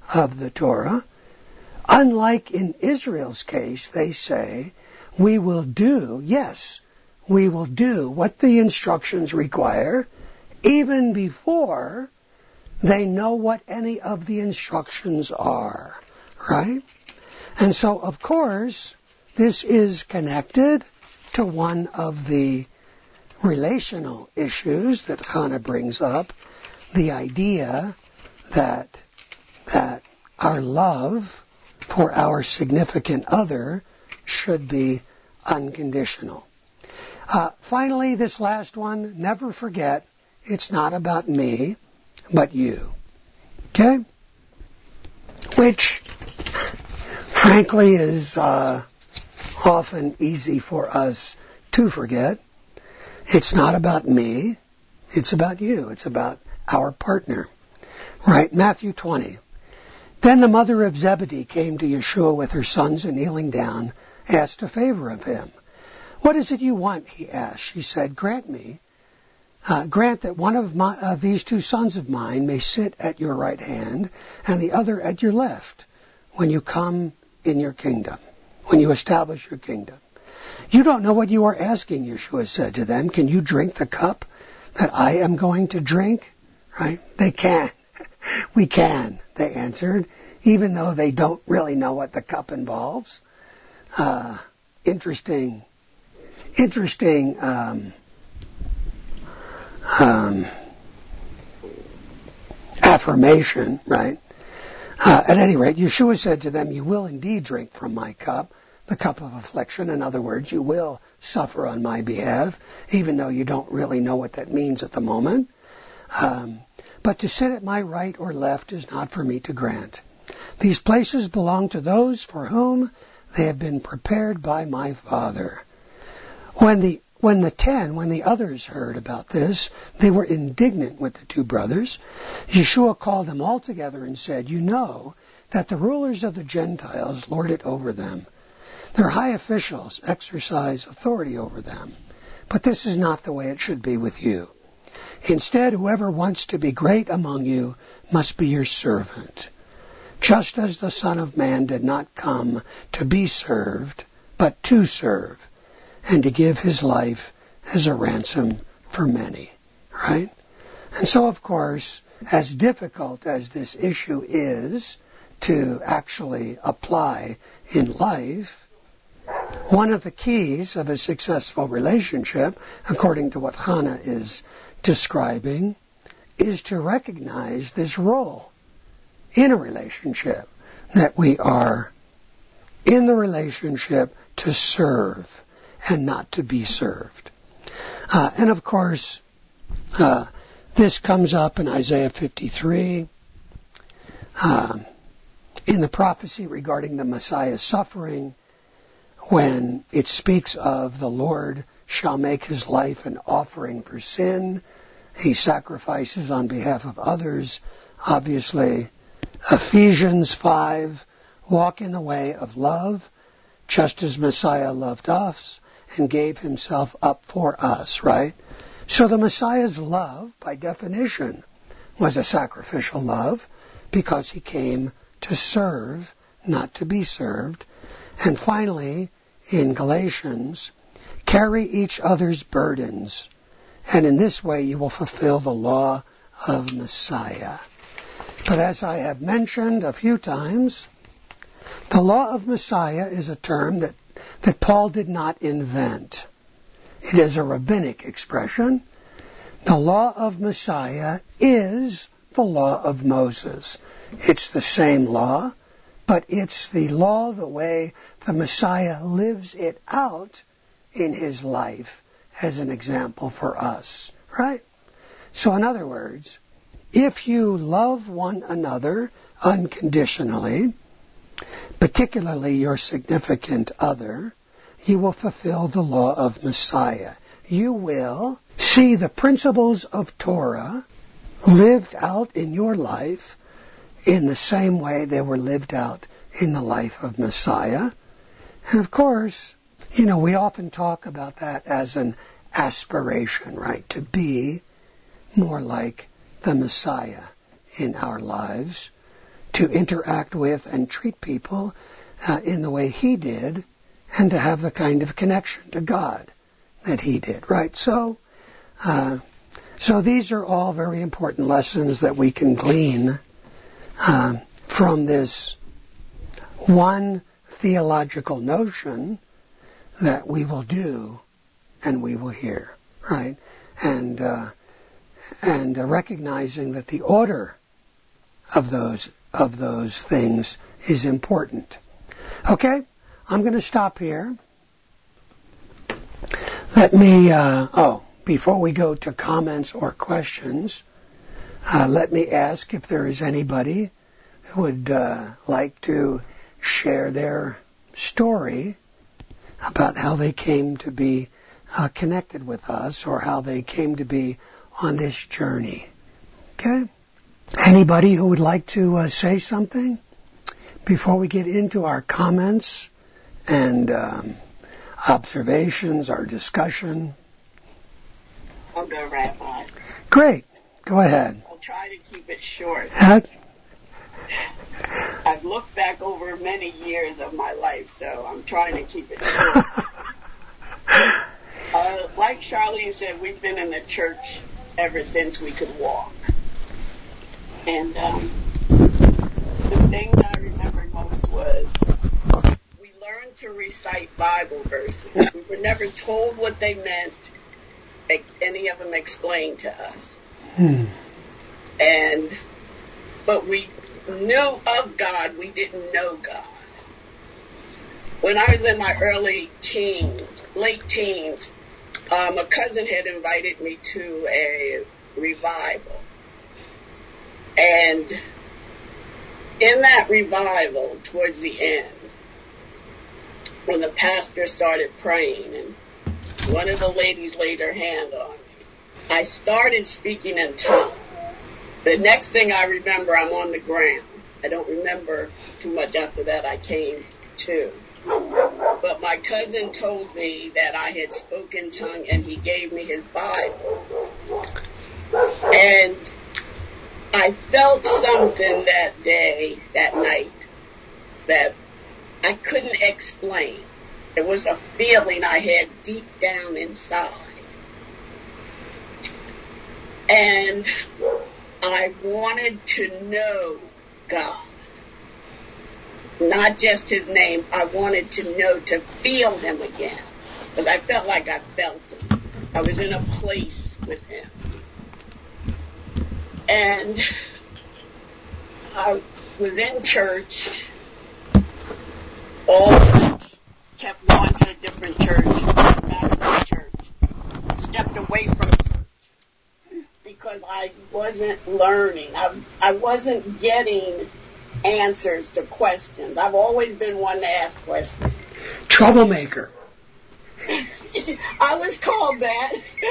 of the Torah. Unlike in Israel's case, they say, we will do, yes, we will do what the instructions require, even before they know what any of the instructions are, right? And so, of course, this is connected to one of the relational issues that Hannah brings up, the idea that that our love for our significant other should be unconditional. Uh, finally, this last one, never forget, it's not about me, but you. Okay? Which, frankly, is uh, often easy for us to forget. It's not about me, it's about you. It's about our partner. Right? Matthew twenty. Then the mother of Zebedee came to Yeshua with her sons, and kneeling down, asked a favor of him. What is it you want? He asked. She said, grant me, uh, grant that one of my, uh, these two sons of mine may sit at your right hand and the other at your left when you come in your kingdom, when you establish your kingdom. You don't know what you are asking, Yeshua said to them. Can you drink the cup that I am going to drink? Right? They can. We can, they answered, even though they don't really know what the cup involves. Uh, interesting, interesting um, um, affirmation, right? Uh, at any rate, Yeshua said to them, you will indeed drink from my cup, the cup of affliction. In other words, you will suffer on my behalf, even though you don't really know what that means at the moment. Um, but to sit at my right or left is not for me to grant. These places belong to those for whom they have been prepared by my Father. When the when the ten, when the others heard about this, they were indignant with the two brothers. Yeshua called them all together and said, you know that the rulers of the Gentiles lord it over them. Their high officials exercise authority over them. But this is not the way it should be with you. Instead, whoever wants to be great among you must be your servant. Just as the Son of Man did not come to be served, but to serve, and to give his life as a ransom for many. Right? And so, of course, as difficult as this issue is to actually apply in life, one of the keys of a successful relationship, according to what Hannah is describing, is to recognize this role in a relationship, that we are in the relationship to serve and not to be served. Uh, and of course, uh, this comes up in Isaiah fifty-three, uh, in the prophecy regarding the Messiah's suffering, when it speaks of the Lord shall make his life an offering for sin. He sacrifices on behalf of others. Obviously, Ephesians five, walk in the way of love, just as Messiah loved us and gave himself up for us, right? So the Messiah's love, by definition, was a sacrificial love because he came to serve, not to be served. And finally, in Galatians, carry each other's burdens, and in this way you will fulfill the law of Messiah. But as I have mentioned a few times, the law of Messiah is a term that, that Paul did not invent. It is a rabbinic expression. The law of Messiah is the law of Moses. It's the same law, but it's the law, the way the Messiah lives it out in his life as an example for us, right? So in other words, if you love one another unconditionally, particularly your significant other, you will fulfill the law of Messiah. You will see the principles of Torah lived out in your life in the same way they were lived out in the life of Messiah. And of course, you know, we often talk about that as an aspiration, right? To be more like the Messiah in our lives, to interact with and treat people uh, in the way he did, and to have the kind of connection to God that he did, right? So, uh, so these are all very important lessons that we can glean uh, from this one theological notion that we will do and we will hear, right? And uh, and uh, recognizing that the order of those of those things is important. Okay, I'm going to stop here. Let me. Uh, oh, before we go to comments or questions, uh, let me ask if there is anybody who would uh, like to share their story about how they came to be uh, connected with us, or how they came to be on this journey. Okay? Anybody who would like to uh, say something before we get into our comments and um, observations, our discussion? I'll go, Rabbi. Great. Go ahead. I'll try to keep it short. Uh, I've looked back over many years of my life, so I'm trying to keep it short. uh, like Charlene said, we've been in the church ever since we could walk. And um, the thing that I remember most was we learned to recite Bible verses. We were never told what they meant. Any of them explained to us. Hmm. And, but we knew of God, we didn't know God. When I was in my early teens, late teens, um, a cousin had invited me to a revival. And in that revival, towards the end, when the pastor started praying and one of the ladies laid her hand on me, I started speaking in tongues. The next thing I remember, I'm on the ground. I don't remember too much after that I came to. But my cousin told me that I had spoken tongue, and he gave me his Bible. And I felt something that day, that night, that I couldn't explain. It was a feeling I had deep down inside. And I wanted to know God. Not just his name. I wanted to know, to feel him again. Because I felt like I felt him. I was in a place with him. And I was in church. All week. Kept going to a different church. Out of the church. Stepped away from church. Because I wasn't learning. I, I wasn't getting answers to questions. I've always been one to ask questions. Troublemaker. I was called that.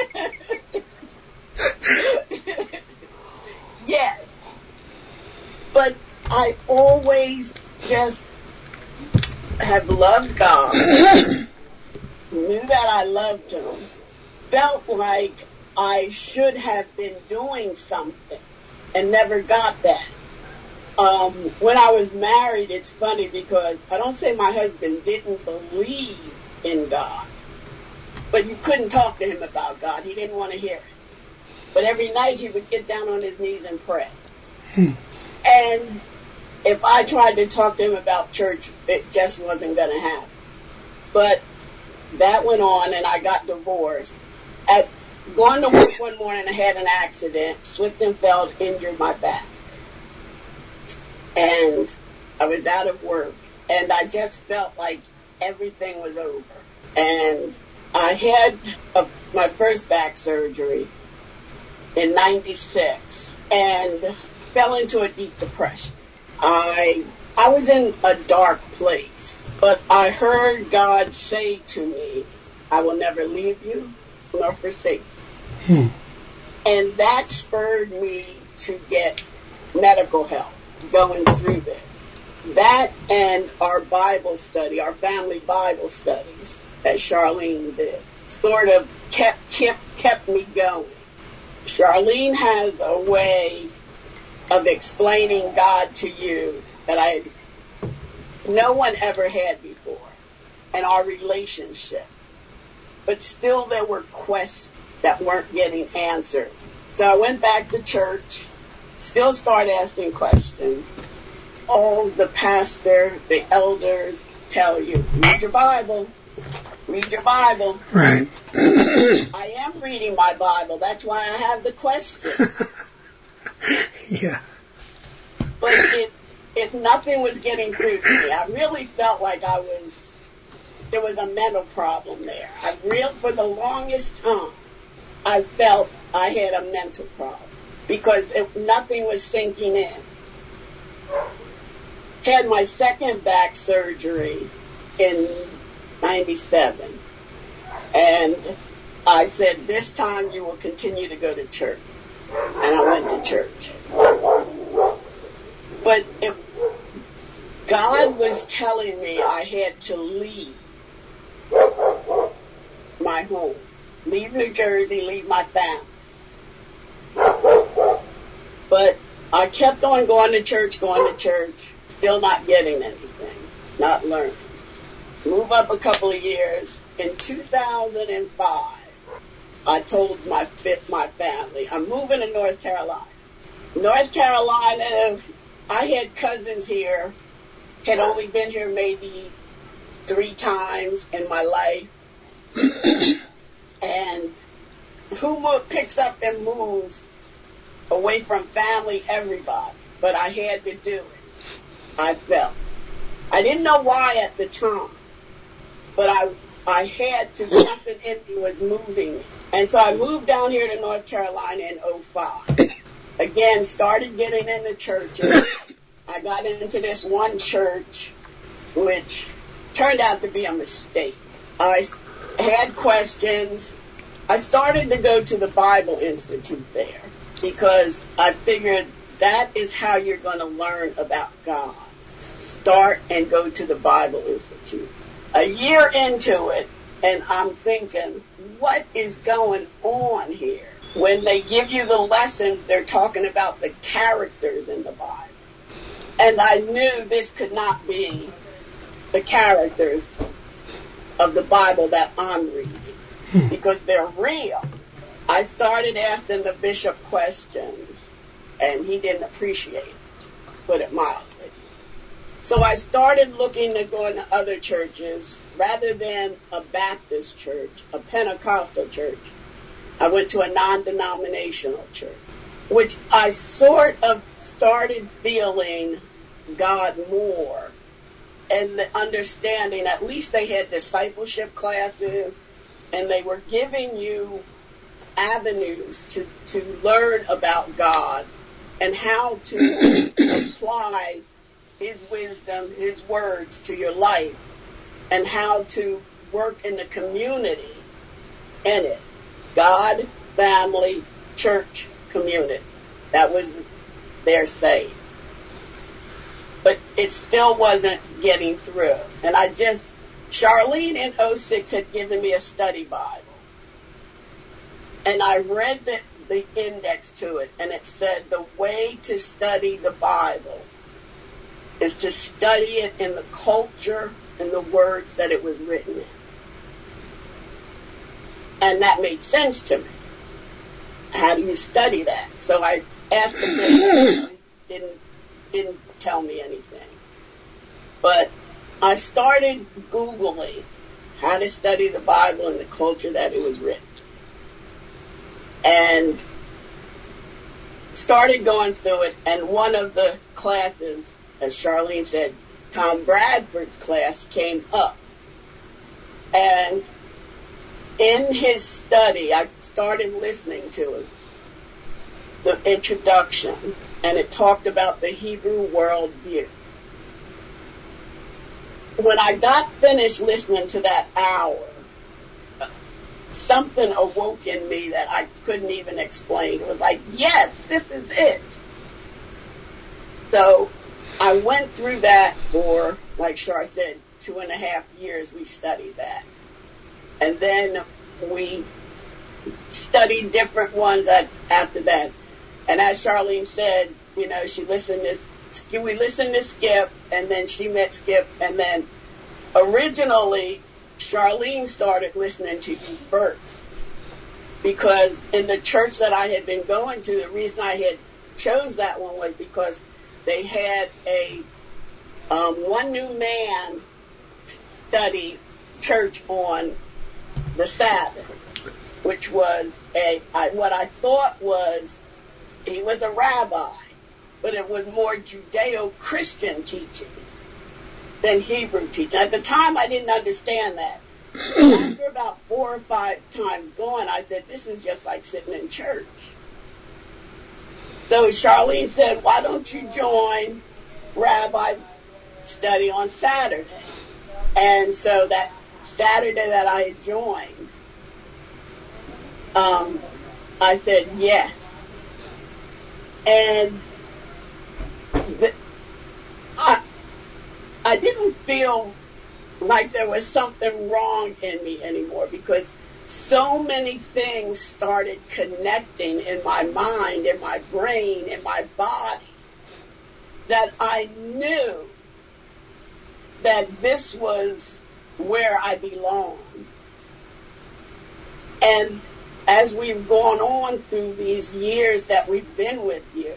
Yes. But I always just have loved God. Knew that I loved him. Felt like I should have been doing something and never got that. Um, when I was married, it's funny because I don't say my husband didn't believe in God, but you couldn't talk to him about God. He didn't want to hear it. But every night he would get down on his knees and pray. Hmm. And if I tried to talk to him about church, it just wasn't going to happen. But that went on, and I got divorced. At going to work one morning, I had an accident, slipped and fell, injured my back. And I was out of work, and I just felt like everything was over. And I had a, my first back surgery in ninety-six, and fell into a deep depression. I I was in a dark place, but I heard God say to me, I will never leave you nor forsake you. Hmm. And that spurred me to get medical help going through this. That and our Bible study, our family Bible studies that Charlene did, sort of kept kept kept me going. Charlene has a way of explaining God to you that I no one ever had before in our relationship. But still there were questions that weren't getting answered. So I went back to church, still started asking questions. All the pastor, the elders tell you, read your Bible, read your Bible. Right. I am reading my Bible. That's why I have the question. Yeah. But it, if nothing was getting through to me, I really felt like I was, there was a mental problem there. I real for the longest time, I felt I had a mental problem because it, nothing was sinking in. Had my second back surgery in ninety-seven, and I said, this time you will continue to go to church. And I went to church. But it, God was telling me I had to leave my home, leave New Jersey, leave my family. But I kept on going to church, going to church, still not getting anything, not learning. Move up a couple of years. In two thousand five, I told my my family, I'm moving to North Carolina. North Carolina, I had cousins here, had only been here maybe three times in my life. And who mo- picks up and moves away from family? Everybody. But I had to do it. I felt. I didn't know why at the time, but I I had to, something in me was moving. And so I moved down here to North Carolina in oh five. Again, started getting into churches. I got into this one church, which turned out to be a mistake. I had questions. I started to go to the Bible Institute there because I figured that is how you're going to learn about God. Start and go to the Bible Institute. A year into it, and I'm thinking, what is going on here? When they give you the lessons, they're talking about the characters in the Bible. And I knew this could not be the characters of the Bible that I'm reading, because they're real. I started asking the bishop questions, and he didn't appreciate it, put it mildly. So I started looking to go into other churches. Rather than a Baptist church, a Pentecostal church, I went to a non-denominational church, which I sort of started feeling God more, and the understanding, at least they had discipleship classes, and they were giving you avenues to, to learn about God and how to apply His wisdom, His words to your life, and how to work in the community in it. God, family, church, community. That was their saying. But it still wasn't getting through. And I just, Charlene in oh six had given me a study Bible. And I read the, the index to it, and it said the way to study the Bible is to study it in the culture and the words that it was written in. And that made sense to me. How do you study that? So I asked the bishop, didn't didn't tell me anything. But I started Googling how to study the Bible in the culture that it was written. And started going through it, and one of the classes, as Charlene said, Tom Bradford's class came up. And in his study, I started listening to it, the introduction, and it talked about the Hebrew worldview. When I got finished listening to that hour, something awoke in me that I couldn't even explain. It was like, yes, this is it. So I went through that for, like Char said, two and a half years we studied that. And then we studied different ones at, after that. And as Charlene said, You know, she listened to, we listened to Skip, and then she met Skip, and then originally Charlene started listening to you first. Because in the church that I had been going to, the reason I had chose that one was because they had a um, one new man study church on the Sabbath, which was a I, what I thought was he was a rabbi, but it was more Judeo-Christian teaching than Hebrew teaching. At the time, I didn't understand that. After about four or five times going, I said, this is just like sitting in church. So Charlene said, why don't you join Rabbi study on Saturday? And so that Saturday that I had joined, um, I said yes. And the, I, I didn't feel like there was something wrong in me anymore, because so many things started connecting in my mind, in my brain, in my body, that I knew that this was where I belonged. And as we've gone on through these years that we've been with you,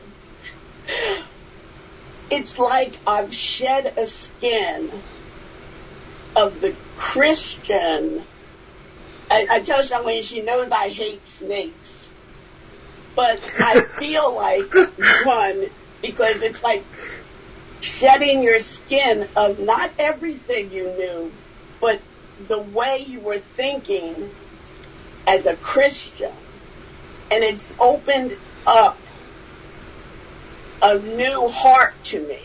it's like I've shed a skin of the Christian. I, I tell Charlene, she knows I hate snakes, but I feel like one, because it's like shedding your skin of not everything you knew, but the way you were thinking as a Christian. And it's opened up a new heart to me,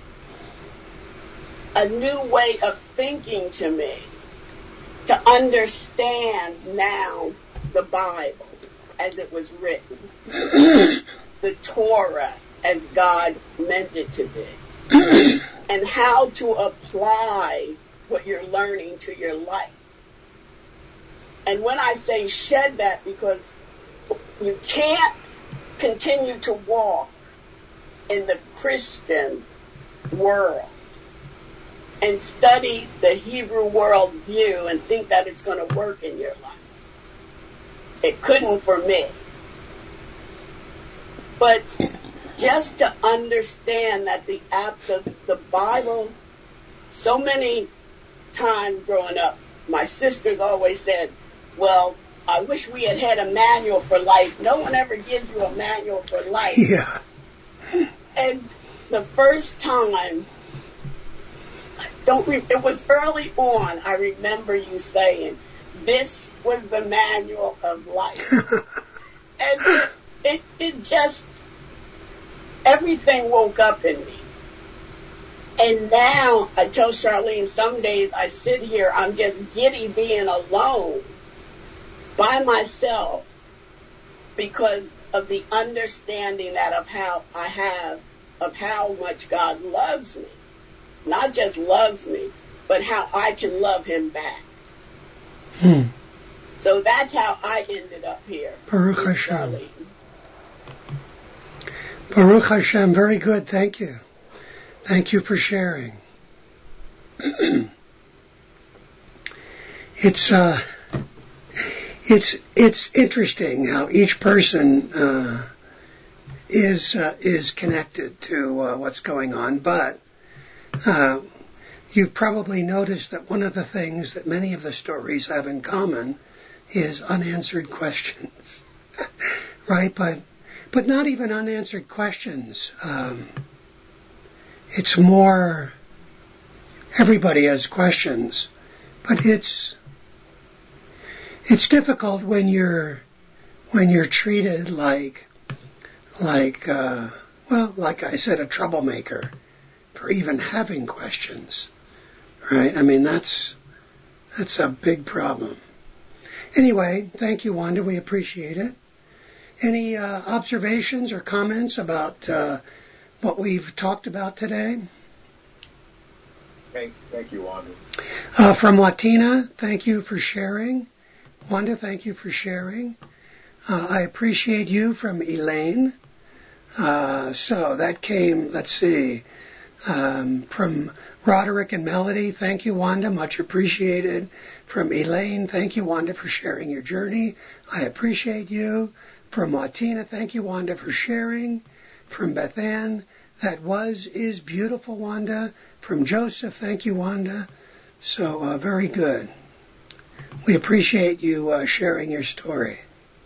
a new way of thinking to me, to understand now the Bible as it was written, the Torah as God meant it to be, and how to apply what you're learning to your life. And when I say shed that, because you can't continue to walk in the Christian world and study the Hebrew world view and think that it's going to work in your life. It couldn't for me. But just to understand that the the, the Bible, so many times growing up, my sisters always said, well, I wish we had had a manual for life. No one ever gives you a manual for life. Yeah. And the first time, don't re- it was early on, I remember you saying, this was the manual of life. And it, it, it just, everything woke up in me. And now, I tell Charlene, some days I sit here, I'm just giddy being alone by myself because of the understanding that of how I have of how much God loves me. Not just loves me, but how I can love him back. Hmm. So that's how I ended up here. Baruch Hashem. Baruch Hashem. Very good. Thank you. Thank you for sharing. it's uh, it's it's interesting how each person uh, is uh, is connected to uh, what's going on, but uh, you've probably noticed that one of the things that many of the stories have in common is unanswered questions, right? But but not even unanswered questions. Um, it's more, everybody has questions, but it's it's difficult when you're when you're treated like like uh, well, like I said, a troublemaker for even having questions, right? I mean, that's that's a big problem. Anyway, thank you, Wanda. We appreciate it. Any uh, observations or comments about uh, what we've talked about today? Thank, thank you, Wanda. Uh, from Latina, thank you for sharing. Wanda, thank you for sharing. Uh, I appreciate you from Elaine. Uh, so that came, let's see, um, from Roderick and Melody. Thank you, Wanda. Much appreciated. From Elaine, thank you, Wanda, for sharing your journey. I appreciate you. From Martina, thank you, Wanda, for sharing. From Beth Ann, that was, is beautiful, Wanda. From Joseph, thank you, Wanda. So, uh, very good. We appreciate you uh, sharing your story.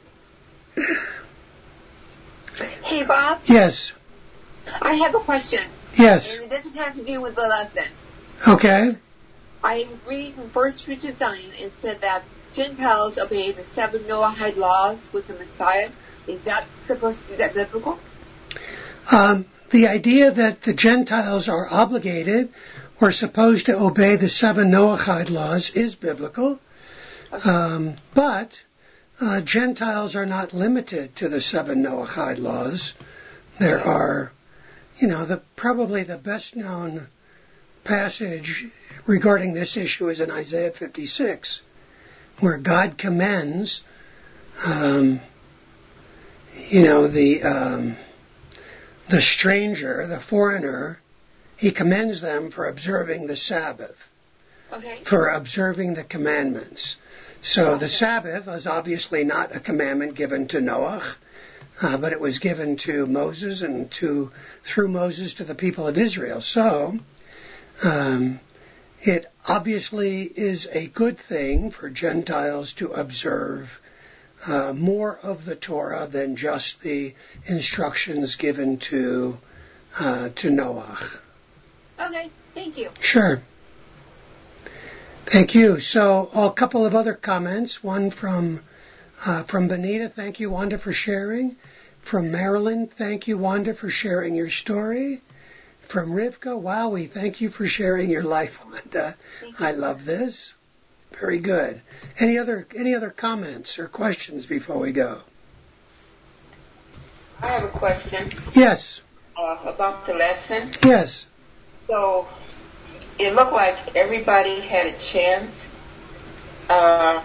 Hey, Bob? Yes. I have a question. Yes. And it doesn't have to do with the lesson. Okay. I was reading from First Richard Zion and said that Gentiles obey the seven Noahide laws with the Messiah. Is that supposed to be that biblical? Um, the idea that the Gentiles are obligated or supposed to obey the seven Noahide laws is biblical. Okay. Um, but uh, Gentiles are not limited to the seven Noahide laws. There are, you know, the probably the best known passage regarding this issue is in Isaiah fifty-six, where God commends, um, you know, the um, the stranger, the foreigner. He commends them for observing the Sabbath, okay. for observing the commandments. So the Sabbath was obviously not a commandment given to Noah, uh, but it was given to Moses and to through Moses to the people of Israel. So um, it obviously is a good thing for Gentiles to observe uh, more of the Torah than just the instructions given to uh, to Noah. Okay, thank you. Sure. Thank you. So a couple of other comments. One from uh, from Benita. Thank you, Wanda, for sharing. From Marilyn. Thank you, Wanda, for sharing your story. From Rivka. Wowie. Thank you for sharing your life, Wanda. I love this. Very good. Any other any other comments or questions before we go? I have a question. Yes. Uh, about the lesson. Yes. So it looked like everybody had a chance uh,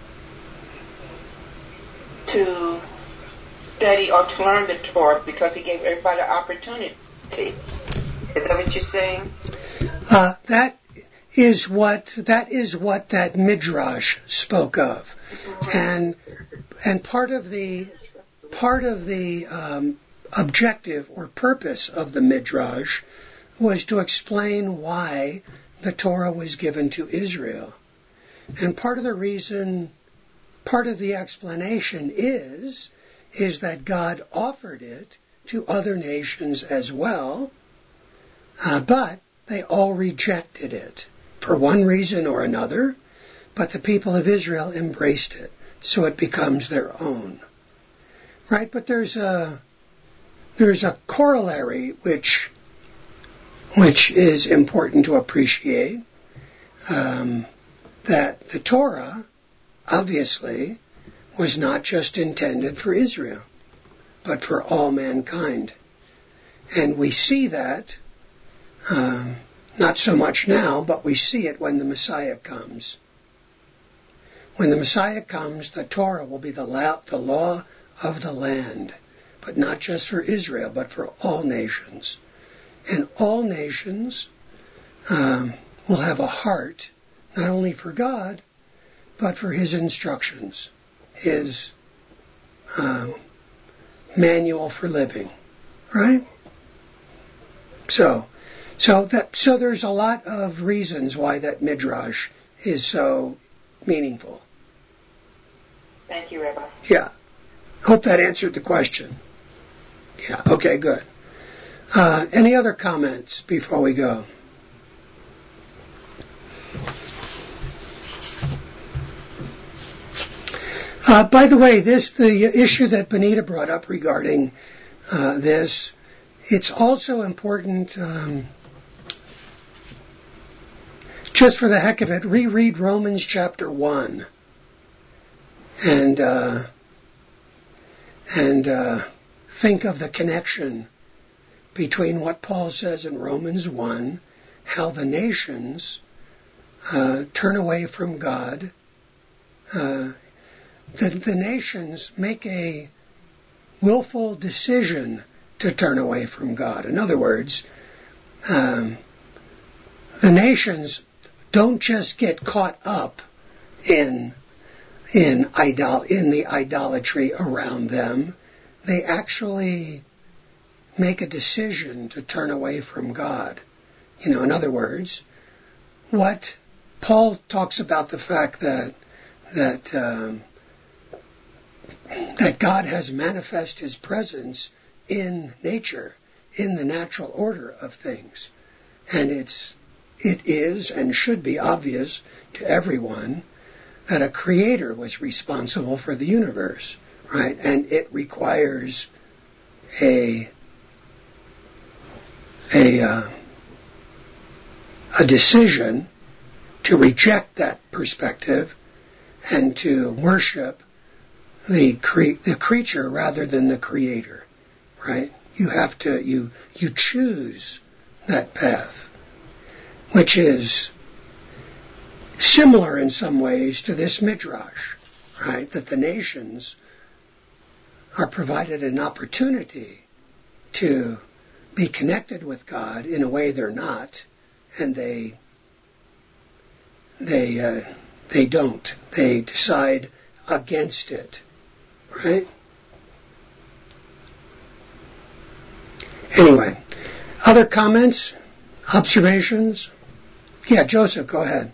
to study or to learn the Torah because he gave everybody an opportunity. Is that what you're saying? Uh, that is what that is what that midrash spoke of, and and part of the part of the um, objective or purpose of the midrash was to explain why the Torah was given to Israel. And part of the reason, part of the explanation is, is that God offered it to other nations as well, uh, but they all rejected it for one reason or another, but the people of Israel embraced it, so it becomes their own. Right? But there's a, there's a corollary which which is important to appreciate, um, that the Torah, obviously, was not just intended for Israel, but for all mankind. And we see that, um, not so much now, but we see it when the Messiah comes. When the Messiah comes, the Torah will be the law, the law of the land, but not just for Israel, but for all nations. And all nations um, will have a heart, not only for God, but for His instructions, His um, manual for living, right? So, so that so there's a lot of reasons why that midrash is so meaningful. Thank you, Rabbi. Yeah. Hope that answered the question. Yeah. Okay. Good. Uh, any other comments before we go? Uh, by the way, this the issue that Benita brought up regarding uh, this. It's also important, um, just for the heck of it, reread Romans chapter one, and uh, and uh, think of the connection between what Paul says in Romans one, how the nations uh, turn away from God. Uh, the, the nations make a willful decision to turn away from God. In other words, um, the nations don't just get caught up in in idol in the idolatry around them. They actually make a decision to turn away from God. You know, in other words, what Paul talks about the fact that that um, that God has manifest His presence in nature, in the natural order of things, and it's it is and should be obvious to everyone that a creator was responsible for the universe, right? And it requires a a uh, a decision to reject that perspective and to worship the cre- the creature rather than the creator, right? You have to you you choose that path, which is similar in some ways to this midrash, right? That the nations are provided an opportunity to be connected with God in a way they're not, and they they uh, they don't. They decide against it, right? Anyway, other comments, observations? Yeah, Joseph, go ahead.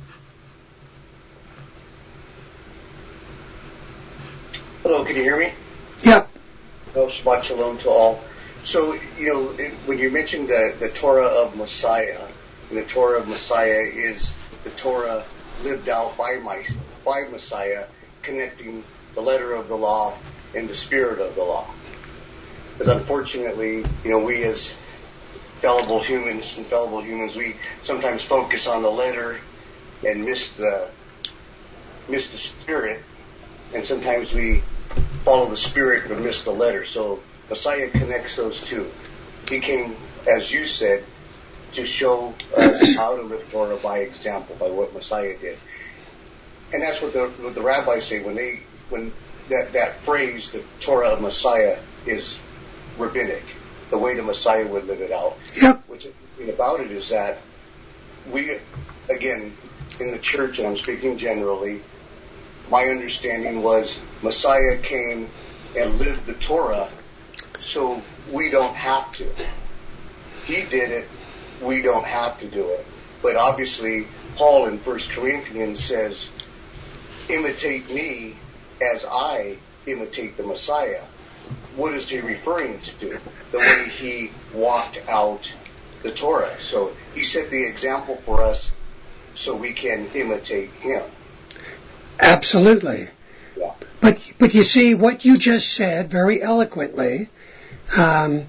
Hello, can you hear me? Yep. Oh, Shabbat Shalom to all. So, you know, it, when you mentioned the, the Torah of Messiah, and the Torah of Messiah is the Torah lived out by, my, by Messiah, connecting the letter of the law and the spirit of the law. Because unfortunately, you know, we as fallible humans and fallible humans, we sometimes focus on the letter and miss the miss the spirit, and sometimes we follow the spirit but miss the letter. So Messiah connects those two. He came, as you said, to show us how to live Torah by example, by what Messiah did. And that's what the what the rabbis say when they when that, that phrase, the Torah of Messiah, is rabbinic, the way the Messiah would live it out. Yep. What's interesting about it is that we, again, in the church, and I'm speaking generally, my understanding was Messiah came and lived the Torah so we don't have to. He did it, we don't have to do it. But obviously, Paul in First Corinthians says, imitate me as I imitate the Messiah. What is he referring to? The way he walked out the Torah. So he set the example for us so we can imitate him. Absolutely. Yeah. But but you see, what you just said very eloquently um,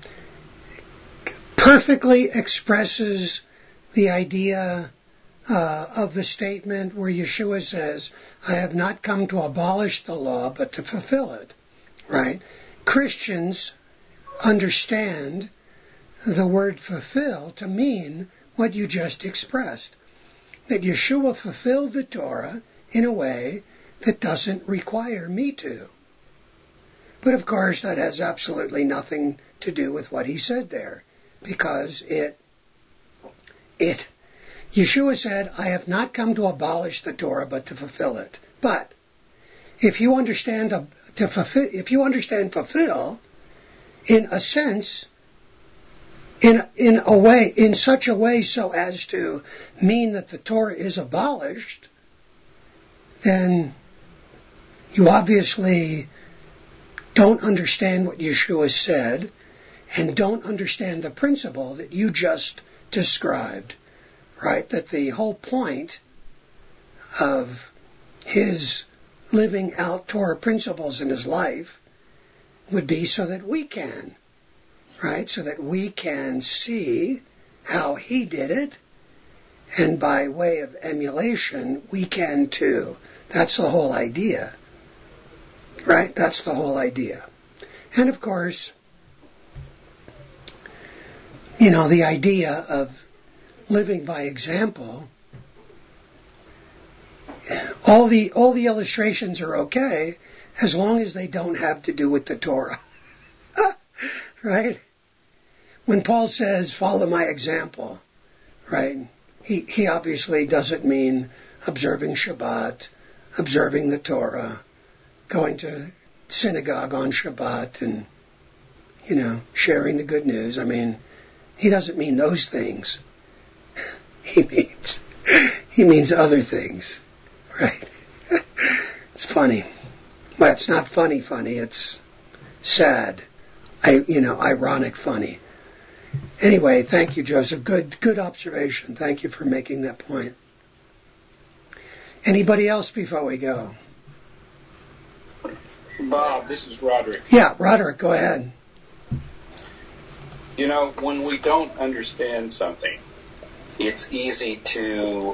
perfectly expresses the idea uh, of the statement where Yeshua says, I have not come to abolish the law, but to fulfill it. Right? Christians understand the word fulfill to mean what you just expressed. That Yeshua fulfilled the Torah in a way that doesn't require me to. But of course that has absolutely nothing to do with what he said there. Because it, it, Yeshua said, I have not come to abolish the Torah but to fulfill it. But if you understand a, to fulfill, if you understand fulfill, in a sense, in in a way, in such a way so as to mean that the Torah is abolished, then you obviously don't understand what Yeshua said and don't understand the principle that you just described, right? That the whole point of his living out Torah principles in his life would be so that we can, right? So that we can see how he did it, and by way of emulation, we can too. That's the whole idea, right? That's the whole idea. And of course, you know, the idea of living by example, all the all the illustrations are okay as long as they don't have to do with the Torah. Right? when Paul says, follow my example, right, he, he obviously doesn't mean observing Shabbat, observing the Torah, going to synagogue on Shabbat and, you know, sharing the good news. I mean, he doesn't mean those things. He means, he means other things, right? It's funny. Well, it's not funny funny, it's sad. I, you know, ironic funny. Anyway, thank you, Joseph. Good, good observation. Thank you for making that point. Anybody else before we go? Bob, this is Roderick. Yeah, Roderick, go ahead. You know, when we don't understand something, it's easy to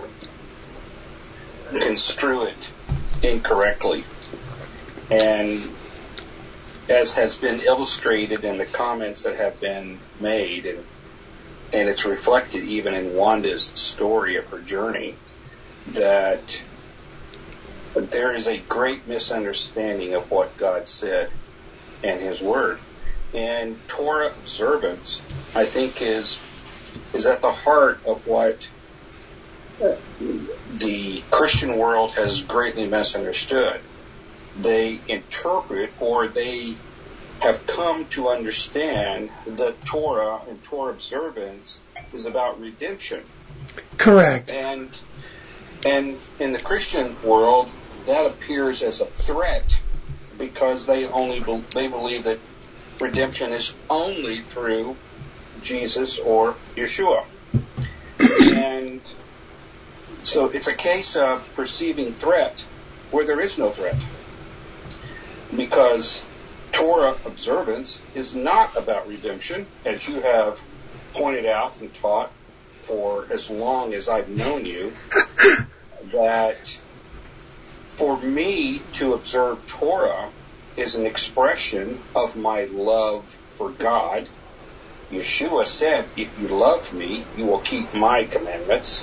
construe it incorrectly. And as has been illustrated in the comments that have been made, and, and it's reflected even in Wanda's story of her journey, that there is a great misunderstanding of what God said and His Word. And Torah observance, I think, is is at the heart of what the Christian world has greatly misunderstood. They interpret, or they have come to understand, that Torah and Torah observance is about redemption. Correct. And and in the Christian world, that appears as a threat because they only be, they believe that redemption is only through Jesus or Yeshua. And so it's a case of perceiving threat where there is no threat. Because Torah observance is not about redemption, as you have pointed out and taught for as long as I've known you, that for me to observe Torah is an expression of my love for God. Yeshua said, if you love me, you will keep my commandments.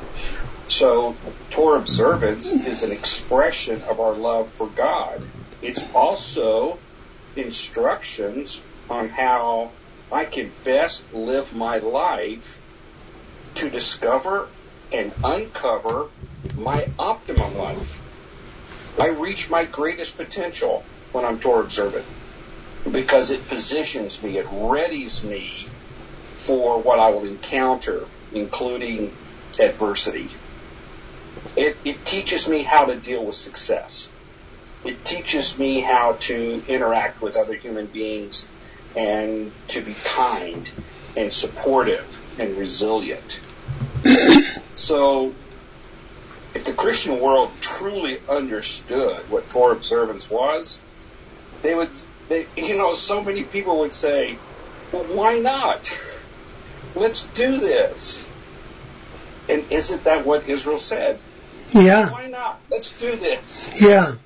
So Torah observance is an expression of our love for God. It's also instructions on how I can best live my life to discover and uncover my optimum life. I reach my greatest potential when I'm Torah observant because it positions me, it readies me for what I will encounter, including adversity. It, it teaches me how to deal with success. It teaches me how to interact with other human beings and to be kind and supportive and resilient. So, if the Christian world truly understood what Torah observance was, they would, they, you know, so many people would say, well, why not? Let's do this. And isn't that what Israel said? Yeah. Why not? Let's do this. Yeah.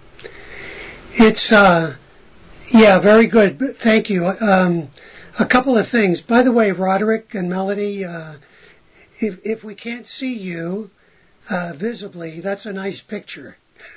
It's, uh, yeah, very good. Thank you. Um, a couple of things. By the way, Roderick and Melody, uh, if, if we can't see you uh, visibly, that's a nice picture.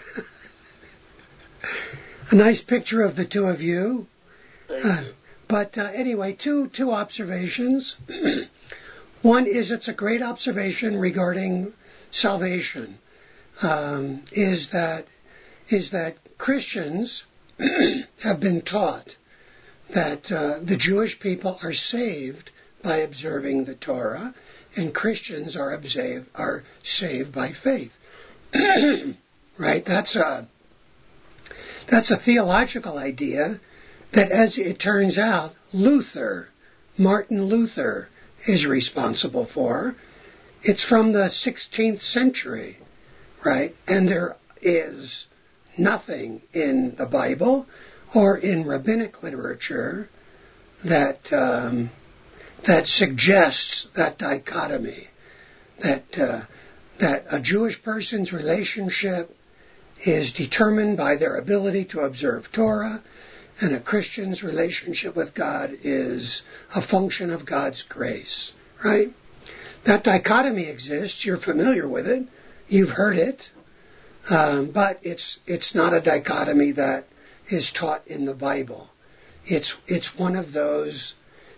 A nice picture of the two of you. Thank Uh, you. but uh, anyway, two two observations. One is it's a great observation regarding salvation. Um, is that is that Christians have been taught that uh, the Jewish people are saved by observing the Torah, and Christians are observe, are saved by faith. Right? That's a that's a theological idea that, as it turns out, Luther, Martin Luther, is responsible for. It's from the sixteenth century, right? And there is nothing in the Bible or in rabbinic literature that um, that suggests that dichotomy, that uh, that a Jewish person's relationship is determined by their ability to observe Torah, and a Christian's relationship with God is a function of God's grace, right? That dichotomy exists. You're familiar with it. You've heard it. Um, but it's it's not a dichotomy that is taught in the Bible. It's it's one of those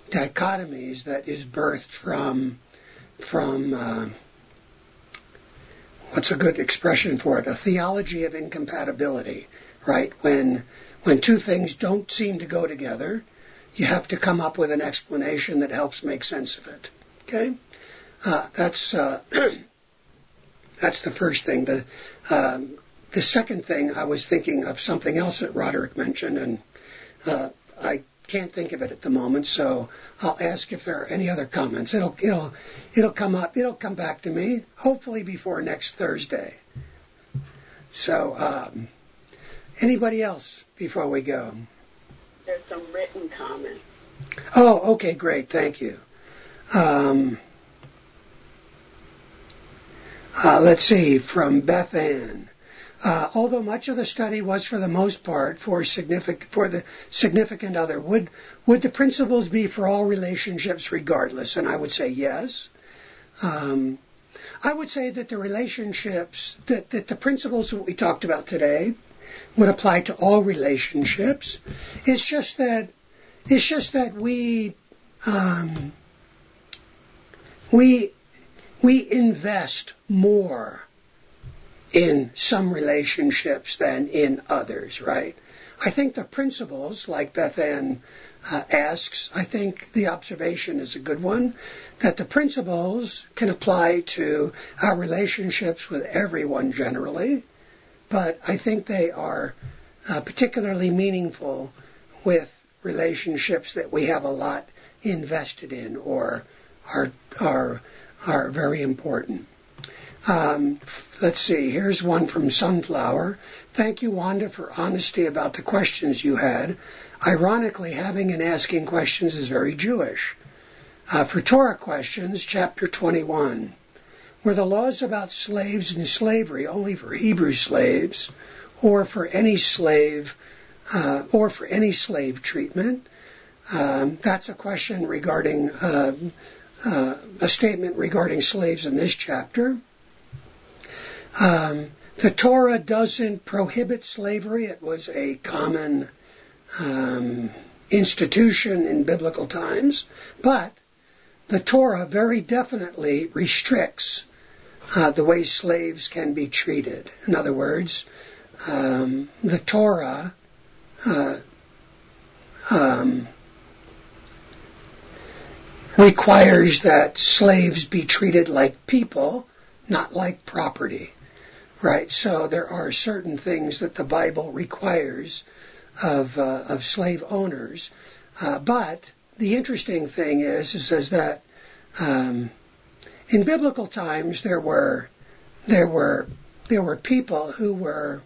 dichotomies that is birthed from from uh, what's a good expression for it? A theology of incompatibility, right? When when two things don't seem to go together, you have to come up with an explanation that helps make sense of it. Okay, uh, that's uh, that's the first thing. The um, the second thing, I was thinking of something else that Roderick mentioned, and uh, I can't think of it at the moment. So I'll ask if there are any other comments. It'll it'll it'll come up. It'll come back to me hopefully before next Thursday. So um, anybody else before we go? There's some written comments. Oh, okay, great. Thank you. Um, uh, let's see, from Beth Ann. Uh, although much of the study was for the most part for significant for the significant other, would would the principles be for all relationships regardless? And I would say yes. Um, I would say that the relationships that, that the principles that we talked about today would apply to all relationships. It's just that it's just that we um, we we invest more in some relationships than in others, right? I think the principles, like Beth Ann uh, asks, I think the observation is a good one, that the principles can apply to our relationships with everyone generally, but I think they are uh, particularly meaningful with relationships that we have a lot invested in or are are are very important. Um, let's see, here's one from Sunflower. Thank you, Wanda, for honesty about the questions you had. Ironically, having and asking questions is very Jewish. Uh, for Torah questions, chapter twenty-one. Were the laws about slaves and slavery only for Hebrew slaves or for any slave uh, or for any slave treatment? Um, that's a question regarding uh, uh, a statement regarding slaves in this chapter. Um, the Torah doesn't prohibit slavery. It was a common um, institution in biblical times. But the Torah very definitely restricts uh, the way slaves can be treated. In other words, um, the Torah uh, um, requires that slaves be treated like people, not like property. Right, so there are certain things that the Bible requires of uh, of slave owners, uh, but the interesting thing is, is, is that um, in biblical times there were there were there were people who were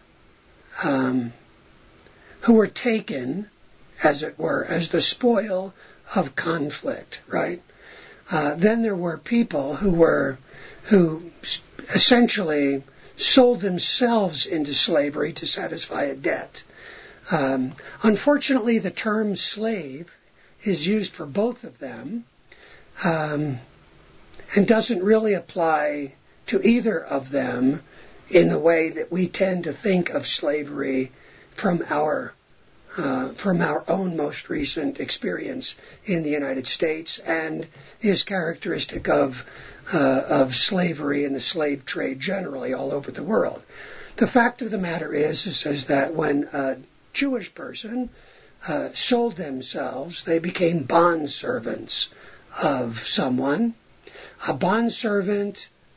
um, who were taken, as it were, as the spoil of conflict. Right, uh, then there were people who were who essentially sold themselves into slavery to satisfy a debt. Um, unfortunately, the term slave is used for both of them um, and doesn't really apply to either of them in the way that we tend to think of slavery from our uh, from our own most recent experience in the United States, and is characteristic of Uh, of slavery and the slave trade generally all over the world. The fact of the matter is, is, is that when a Jewish person uh, sold themselves, they became bondservants of someone. A bondservant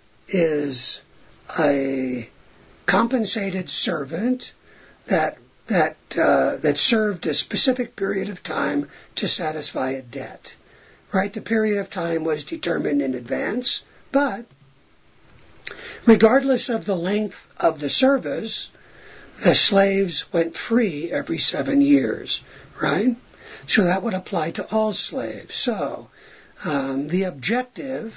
is a compensated servant that that uh, that served a specific period of time to satisfy a debt. Right, the period of time was determined in advance, but regardless of the length of the service, the slaves went free every seven years, right? So that would apply to all slaves. So um, the objective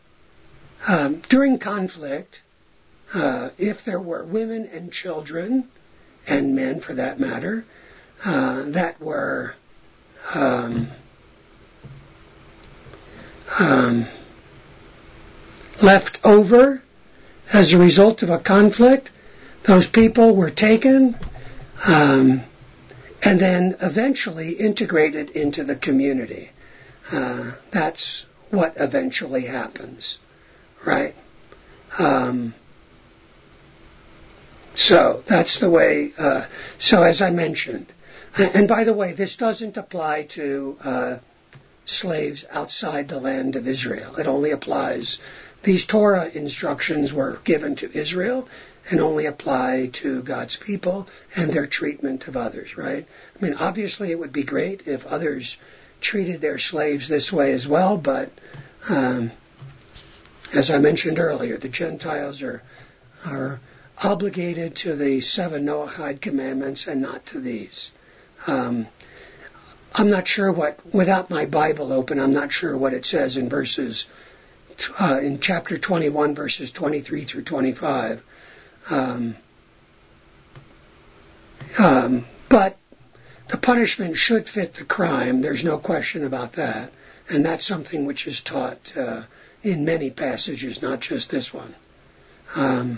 um, during conflict, uh, if there were women and children, and men for that matter, uh, that were um, Um, left over as a result of a conflict, those people were taken um, and then eventually integrated into the community. uh, that's what eventually happens, right? Um, so that's the way. Uh, so as I mentioned, and by the way, this doesn't apply to uh, slaves outside the land of Israel. It only applies. These Torah instructions were given to Israel and only apply to God's people and their treatment of others, right? I mean, obviously it would be great if others treated their slaves this way as well, but um, as I mentioned earlier, the Gentiles are are obligated to the seven Noahide commandments and not to these. Um, I'm not sure what, without my Bible open, I'm not sure what it says in verses, uh, in chapter twenty-one, verses twenty-three through twenty-five. Um, um, but the punishment should fit the crime. There's no question about that. And that's something which is taught uh, in many passages, not just this one. Um,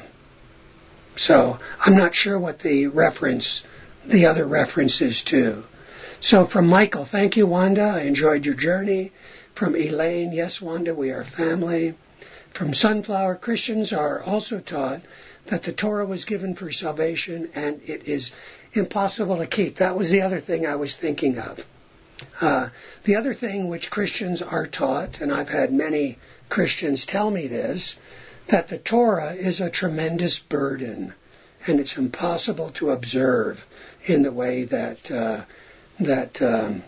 so I'm not sure what the reference, the other reference is to. So from Michael, thank you, Wanda. I enjoyed your journey. From Elaine, yes, Wanda, we are family. From Sunflower, Christians are also taught that the Torah was given for salvation and it is impossible to keep. That was the other thing I was thinking of. Uh, the other thing which Christians are taught, and I've had many Christians tell me this, that the Torah is a tremendous burden and it's impossible to observe in the way that uh, that um,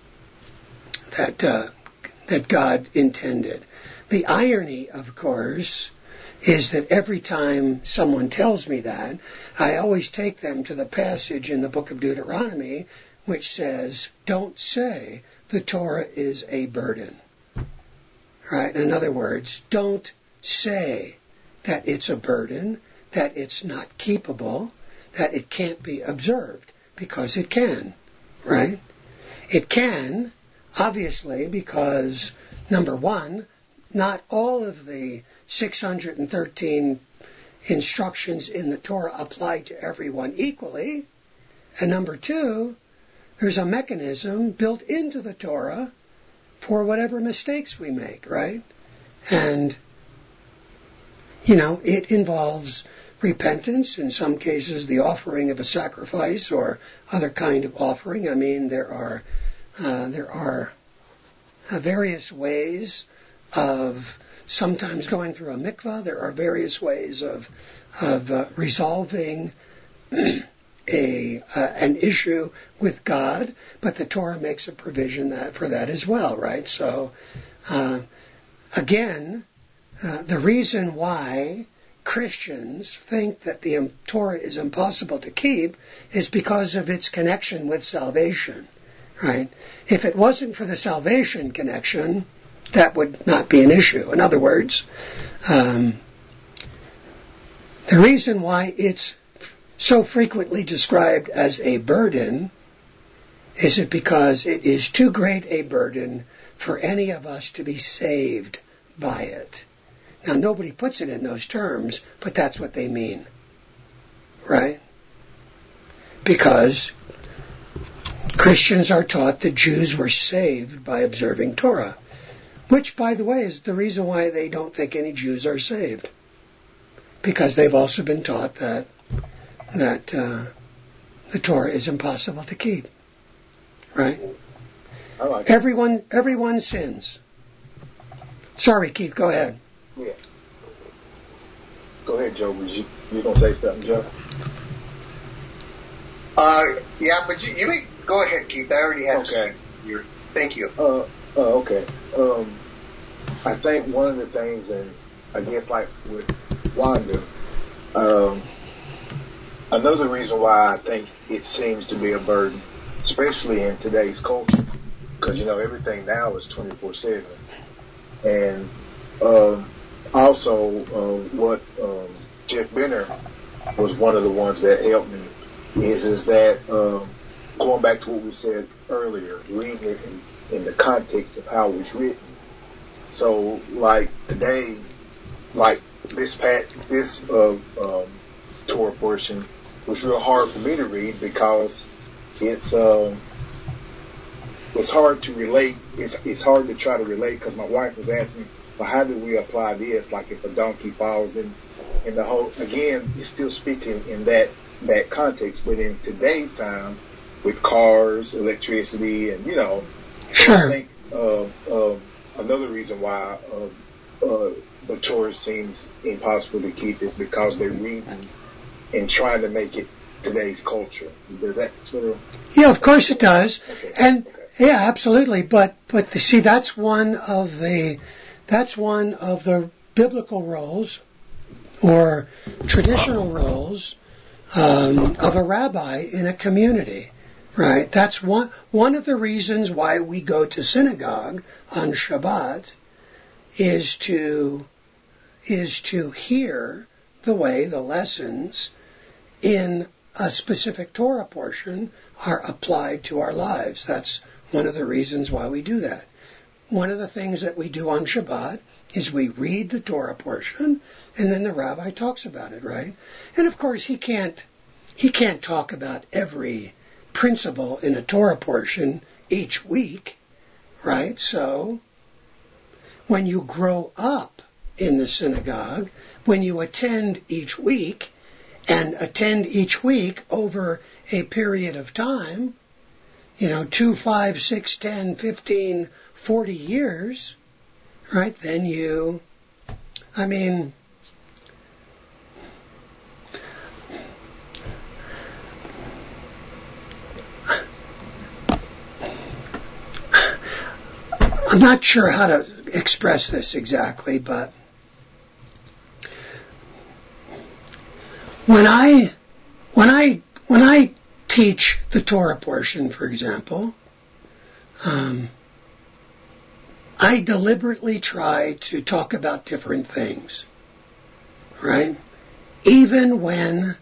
that uh, that God intended. The irony, of course, is that every time someone tells me that, I always take them to the passage in the book of Deuteronomy which says, don't say the Torah is a burden. Right? In other words, don't say that it's a burden, that it's not keepable, that it can't be observed, because it can. Right? It can, obviously, because, number one, not all of the six hundred thirteen instructions in the Torah apply to everyone equally. And number two, there's a mechanism built into the Torah for whatever mistakes we make, right? And, you know, it involves repentance, in some cases the offering of a sacrifice or other kind of offering. I mean, there are, uh, there are uh, various ways of sometimes going through a mikvah. There are various ways of of uh, resolving a uh, an issue with God, but the Torah makes a provision that for that as well, right? So, uh, again, uh, the reason why Christians think that the Torah is impossible to keep is because of its connection with salvation, right? If it wasn't for the salvation connection, that would not be an issue. In other words, um, the reason why it's so frequently described as a burden is it because it is too great a burden for any of us to be saved by it. Now, nobody puts it in those terms, but that's what they mean, right? Because Christians are taught that Jews were saved by observing Torah. Which, by the way, is the reason why they don't think any Jews are saved. Because they've also been taught that that uh, the Torah is impossible to keep. Right? I like everyone, everyone sins. Sorry, Keith, go ahead. Yeah. Go ahead, Joe. You, you going to say something, Joe? Uh, yeah, but you, you may go ahead, Keith. I already have okay. your. Thank you. Uh, Oh, okay. Um, I think one of the things, and I guess like with Wanda, um, another reason why I think it seems to be a burden, especially in today's culture, because, you know, everything now is twenty-four seven. And um, also uh, what um, Jeff Benner was one of the ones that helped me is, is that um, going back to what we said earlier, reading it in in the context of how it was written. So, like today, like this pat, this uh, um, Torah portion was real hard for me to read because it's um, it's hard to relate. It's it's hard to try to relate because my wife was asking, well, how do we apply this? Like if a donkey falls in, in the whole, again, it's still speaking in that, that context, but in today's time, with cars, electricity, and, you know, sure. I think uh, uh, another reason why uh, uh, the Torah seems impossible to keep is because they're reading and trying to make it today's culture. Does that sort of... Yeah, of course it does. Okay. And, okay. yeah, absolutely. But, but the, see, that's one of the, that's one of the biblical roles or traditional roles um, of a rabbi in a community. Right, that's one one of the reasons why we go to synagogue on Shabbat is to is to hear the way the lessons in a specific Torah portion are applied to our lives. That's one of the reasons why we do that. One of the things that we do on Shabbat is we read the Torah portion and then the rabbi talks about it, right? And of course he can't he can't talk about every principle in a Torah portion each week, right? So when you grow up in the synagogue, when you attend each week and attend each week over a period of time, you know, two, five, six, ten, fifteen, forty years, right? Then you, I mean, I'm not sure how to express this exactly, but when I when I when I teach the Torah portion, for example, um, I deliberately try to talk about different things, right? Even when,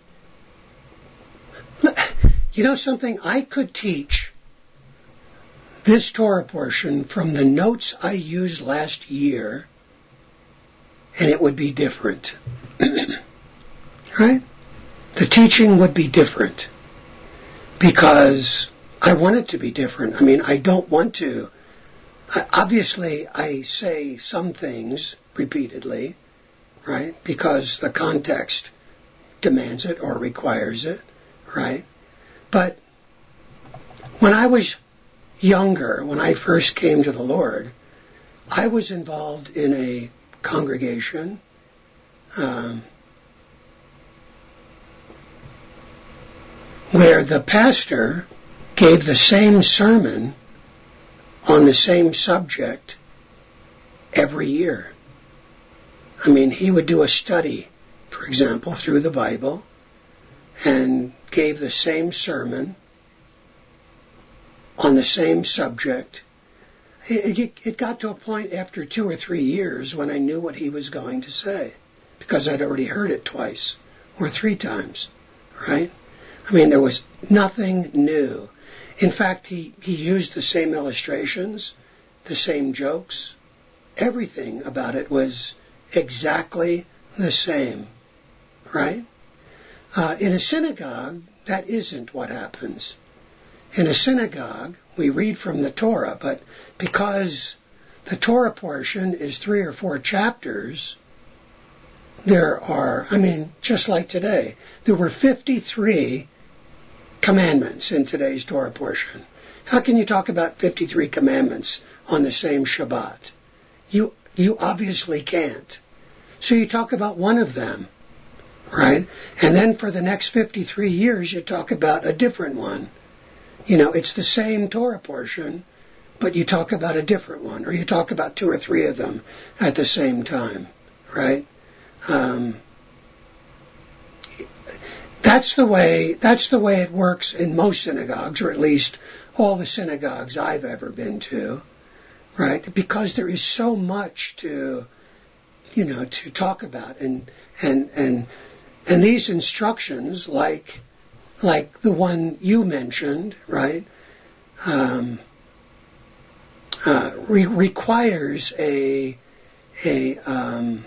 you know something, I could teach this Torah portion from the notes I used last year, and it would be different. Right? The teaching would be different because I want it to be different. I mean, I don't want to. I, obviously, I say some things repeatedly, right? Because the context demands it or requires it, right? But when I was younger, when I first came to the Lord, I was involved in a congregation um, where the pastor gave the same sermon on the same subject every year. I mean, he would do a study, for example, through the Bible, and gave the same sermon on the same subject. It, it, it got to a point after two or three years when I knew what he was going to say, because I'd already heard it twice or three times, right? I mean, there was nothing new. In fact, he, he used the same illustrations, the same jokes. Everything about it was exactly the same, right? Uh, in a synagogue, that isn't what happens. In a synagogue, we read from the Torah, but because the Torah portion is three or four chapters, there are, I mean, just like today, there were fifty-three commandments in today's Torah portion. How can you talk about fifty-three commandments on the same Shabbat? You, you obviously can't. So you talk about one of them, right? And then for the next fifty-three years, you talk about a different one. You know, it's the same Torah portion, but you talk about a different one, or you talk about two or three of them at the same time, right? Um, that's the way. That's the way it works in most synagogues, or at least all the synagogues I've ever been to, right? Because there is so much to, you know, to talk about, and and and and these instructions, like. Like the one you mentioned, right, um, uh, re- requires a a um,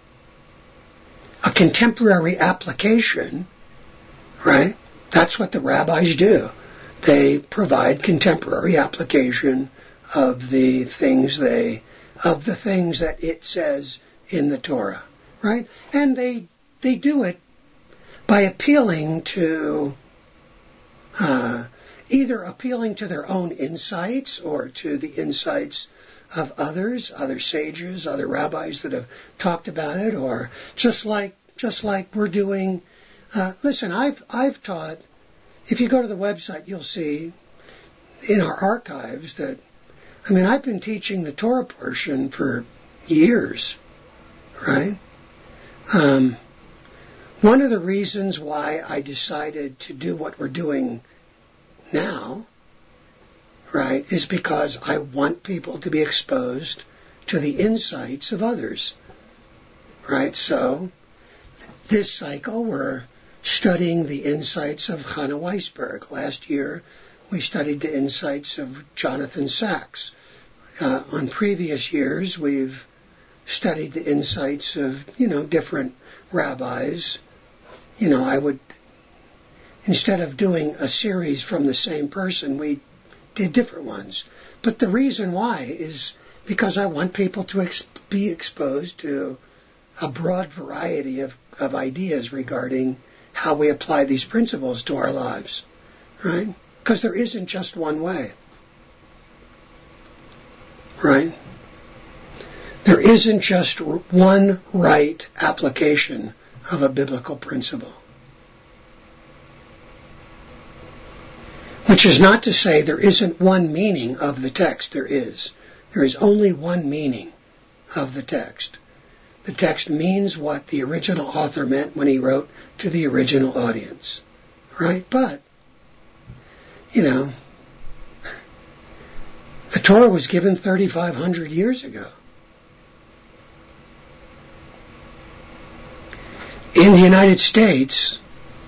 a contemporary application, right? That's what the rabbis do. they provide contemporary application of the things they, of the things that it says in the Torah, right? And they they do it by appealing to, uh, either appealing to their own insights or to the insights of others, other sages, other rabbis that have talked about it, or just like just like we're doing. Uh, listen, I've I've taught. If you go to the website, you'll see in our archives that, I mean, I've been teaching the Torah portion for years, right? Um, one of the reasons why I decided to do what we're doing now, right, is because I want people to be exposed to the insights of others, right? So this cycle we're studying the insights of Hannah Weisberg. Last year we studied the insights of Jonathan Sachs. Uh, on previous years we've studied the insights of, you know, different rabbis. You know, I would, instead of doing a series from the same person, we did different ones. But the reason why is because I want people to ex- be exposed to a broad variety of, of ideas regarding how we apply these principles to our lives, right? Because there isn't just one way, right? There isn't just one right application of a biblical principle. Which is not to say there isn't one meaning of the text. There is. There is only one meaning of the text. The text means what the original author meant when he wrote to the original audience. Right? But, you know, the Torah was given thirty-five hundred years ago. In the United States,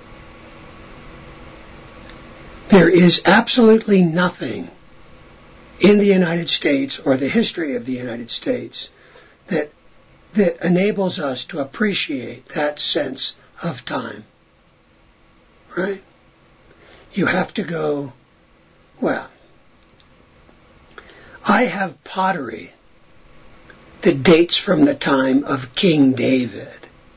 there is absolutely nothing in the United States or the history of the United States that that enables us to appreciate that sense of time. Right? You have to go, well, I have pottery that dates from the time of King David.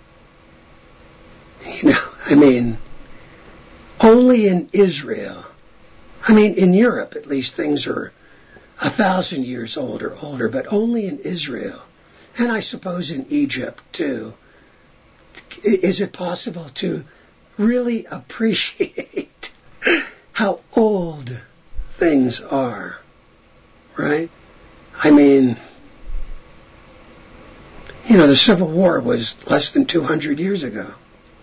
You know, I mean, only in Israel, I mean, in Europe at least things are a thousand years old or older, but only in Israel, and I suppose in Egypt too, is it possible to really appreciate how old things are, right? I mean, you know, the Civil War was less than two hundred years ago.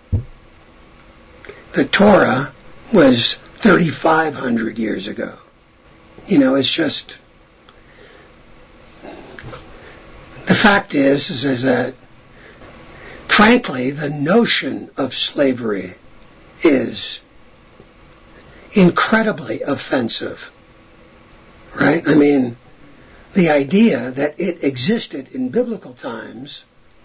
The Torah was thirty-five hundred years ago. You know, it's just, the fact is, is, is that, frankly, the notion of slavery is incredibly offensive. Right? I mean, the idea that it existed in biblical times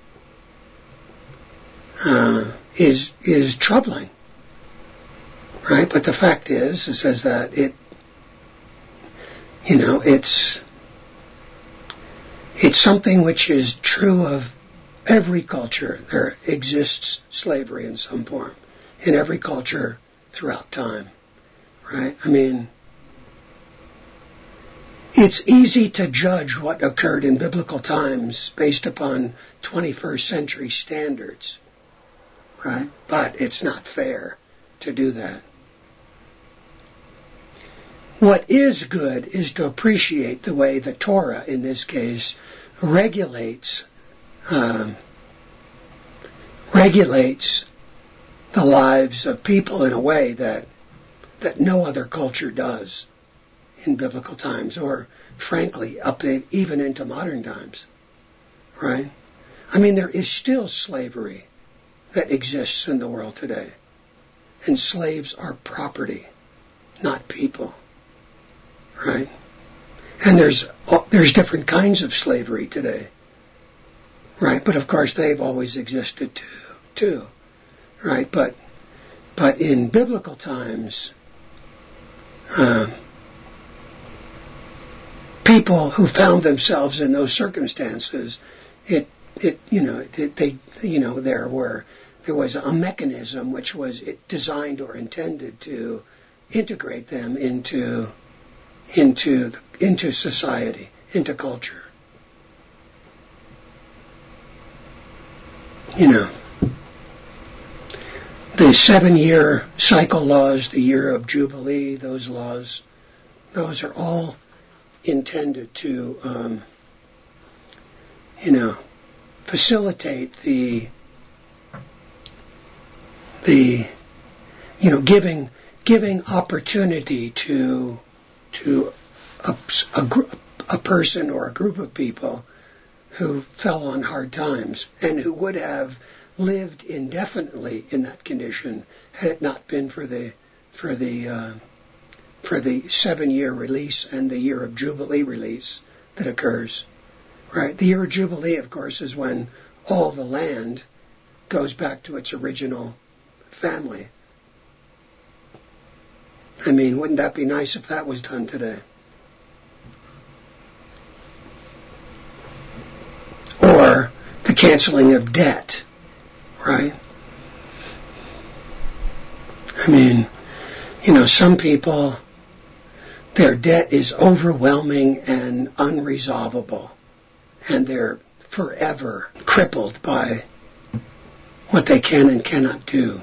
uh, is is troubling. Right? But the fact is, it says that it, you know, it's, it's something which is true of every culture. There exists slavery in some form in every culture throughout time. Right? I mean, it's easy to judge what occurred in biblical times based upon twenty-first century standards. Right? But it's not fair to do that. What is good is to appreciate the way the Torah, in this case, regulates um, regulates the lives of people in a way that that no other culture does in biblical times, or frankly, up in, even into modern times. Right? I mean, there is still slavery that exists in the world today, and slaves are property, not people. Right? And there's there's different kinds of slavery today. Right? But of course they've always existed too. too. Right? But but in biblical times, uh, people who found themselves in those circumstances, it it you know it, they you know there were there was a mechanism which was designed or intended to integrate them into into into society, into culture. You know, the seven-year cycle laws, the year of Jubilee, those laws, those are all intended to, um, you know, facilitate the, the, you know, giving giving opportunity to to a, a, gr- a person or a group of people who fell on hard times and who would have lived indefinitely in that condition had it not been for the for the uh, for the seven-year release and the year of Jubilee release that occurs. Right? The year of Jubilee, of course, is when all the land goes back to its original family. I mean, wouldn't that be nice if that was done today? Or the canceling of debt, right? I mean, you know, some people, their debt is overwhelming and unresolvable, and they're forever crippled by what they can and cannot do.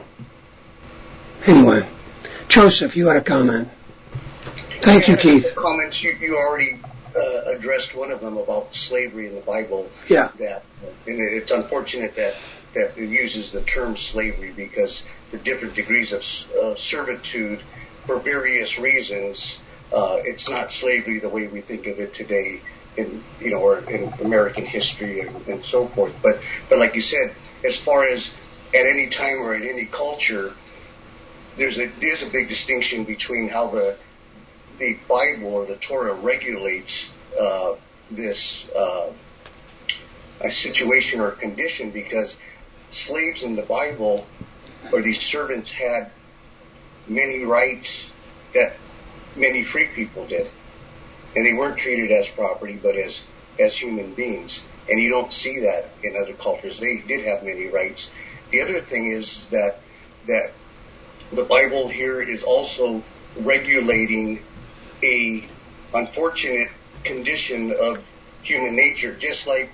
Anyway, Joseph, you had a comment. Thank yeah, you, Keith. Comments, you, you already uh, addressed one of them about slavery in the Bible. Yeah. That, and it's unfortunate that, that it uses the term slavery because the different degrees of uh, servitude for various reasons, uh, it's not slavery the way we think of it today in, you know, or in American history and, and so forth. But, but like you said, as far as at any time or in any culture, there's a, there's a big distinction between how the the Bible or the Torah regulates uh, this uh, a situation or condition, because slaves in the Bible or these servants had many rights that many free people did, and they weren't treated as property but as as human beings. And you don't see that in other cultures. They did have many rights. The other thing is that that the Bible here is also regulating a unfortunate condition of human nature, just like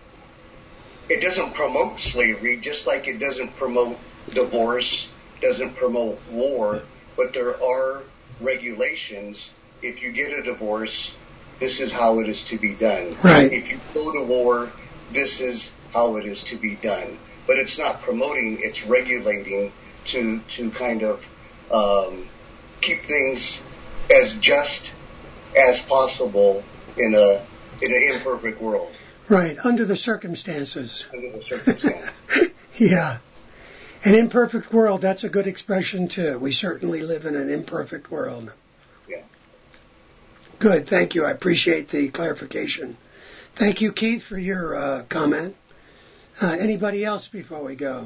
it doesn't promote slavery, just like it doesn't promote divorce, doesn't promote war, but there are regulations. If you get a divorce, this is how it is to be done. Right. If you go to war, this is how it is to be done. But it's not promoting, it's regulating to to kind of um, keep things as just as possible in a in an imperfect world. Right, under the circumstances. Under the circumstances. Yeah. An imperfect world, that's a good expression too. We certainly live in an imperfect world. Yeah. Good, thank you. I appreciate the clarification. Thank you, Keith, for your uh, comment. Uh, anybody else before we go?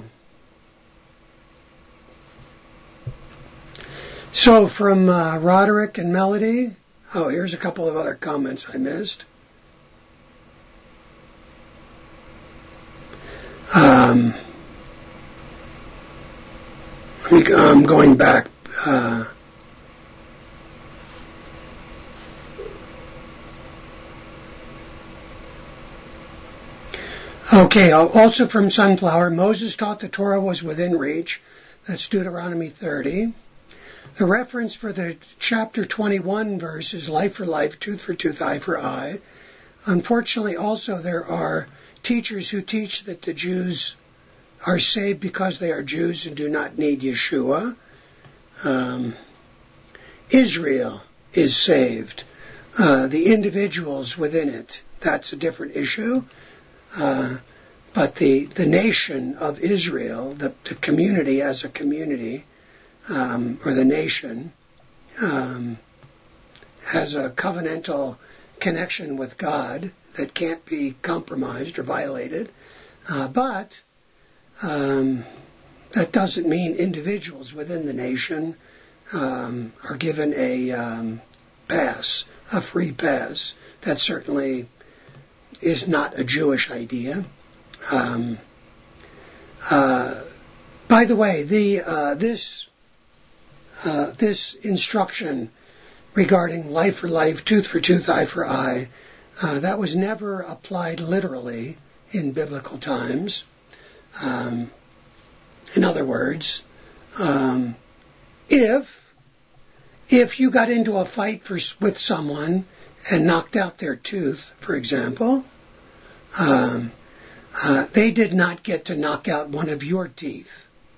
So from uh, Roderick and Melody, oh, here's a couple of other comments I missed. Um, let me go, I'm going back. Uh, okay, also from Sunflower, Moses taught the Torah was within reach. That's Deuteronomy thirty. The reference for the chapter twenty-one verse is life for life, tooth for tooth, eye for eye. Unfortunately, also there are teachers who teach that the Jews are saved because they are Jews and do not need Yeshua. Um, Israel is saved. Uh, the individuals within it, that's a different issue. Uh, but the, the nation of Israel, the, the community as a community, um, or the nation, um, has a covenantal connection with God that can't be compromised or violated. Uh, but um, that doesn't mean individuals within the nation um, are given a um, pass, a free pass. That certainly is not a Jewish idea. Um, uh, by the way, the uh, this uh, this instruction regarding life for life, tooth for tooth, eye for eye, uh, that was never applied literally in biblical times. Um, in other words, um, if if you got into a fight for, with someone and knocked out their tooth, for example, um, uh, they did not get to knock out one of your teeth.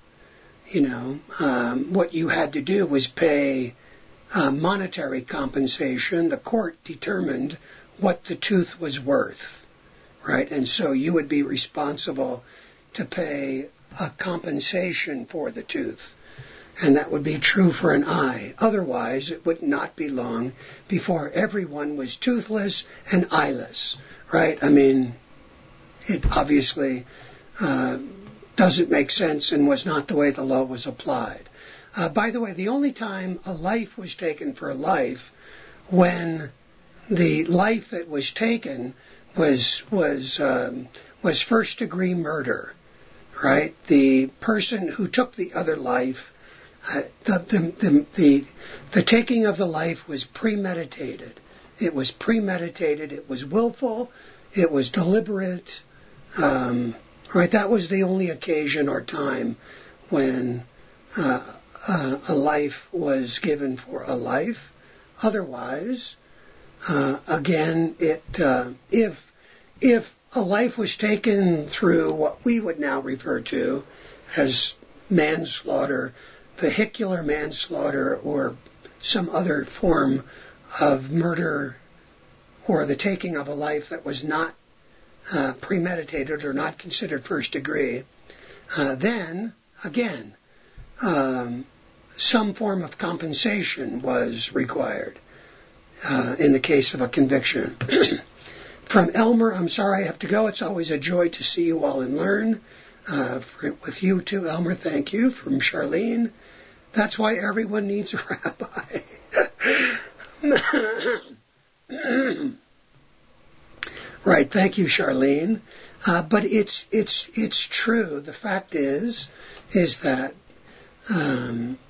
You know, um, what you had to do was pay uh, monetary compensation. The court determined what the tooth was worth, right? And so you would be responsible to pay a compensation for the tooth. And that would be true for an eye. Otherwise, it would not be long before everyone was toothless and eyeless, right? I mean, it obviously uh, doesn't make sense and was not the way the law was applied. Uh, by the way, the only time a life was taken for a life when the life that was taken was was um, was first degree murder, right? The person who took the other life, uh, the, the the the the taking of the life was premeditated. It was premeditated. It was willful. It was deliberate. Um, right? That was the only occasion or time when uh, uh, a life was given for a life. Otherwise, uh, again, it uh, if if a life was taken through what we would now refer to as manslaughter, vehicular manslaughter, or some other form of murder, or the taking of a life that was not uh, premeditated or not considered first degree, uh, then, again, um, some form of compensation was required uh, in the case of a conviction. From Elmer, I'm sorry I have to go. It's always a joy to see you all and learn. Uh, for, with you too, Elmer, thank you. From Charlene, that's why everyone needs a rabbi. Right, thank you, Charlene. Uh, but it's it's it's true. The fact is, is that um,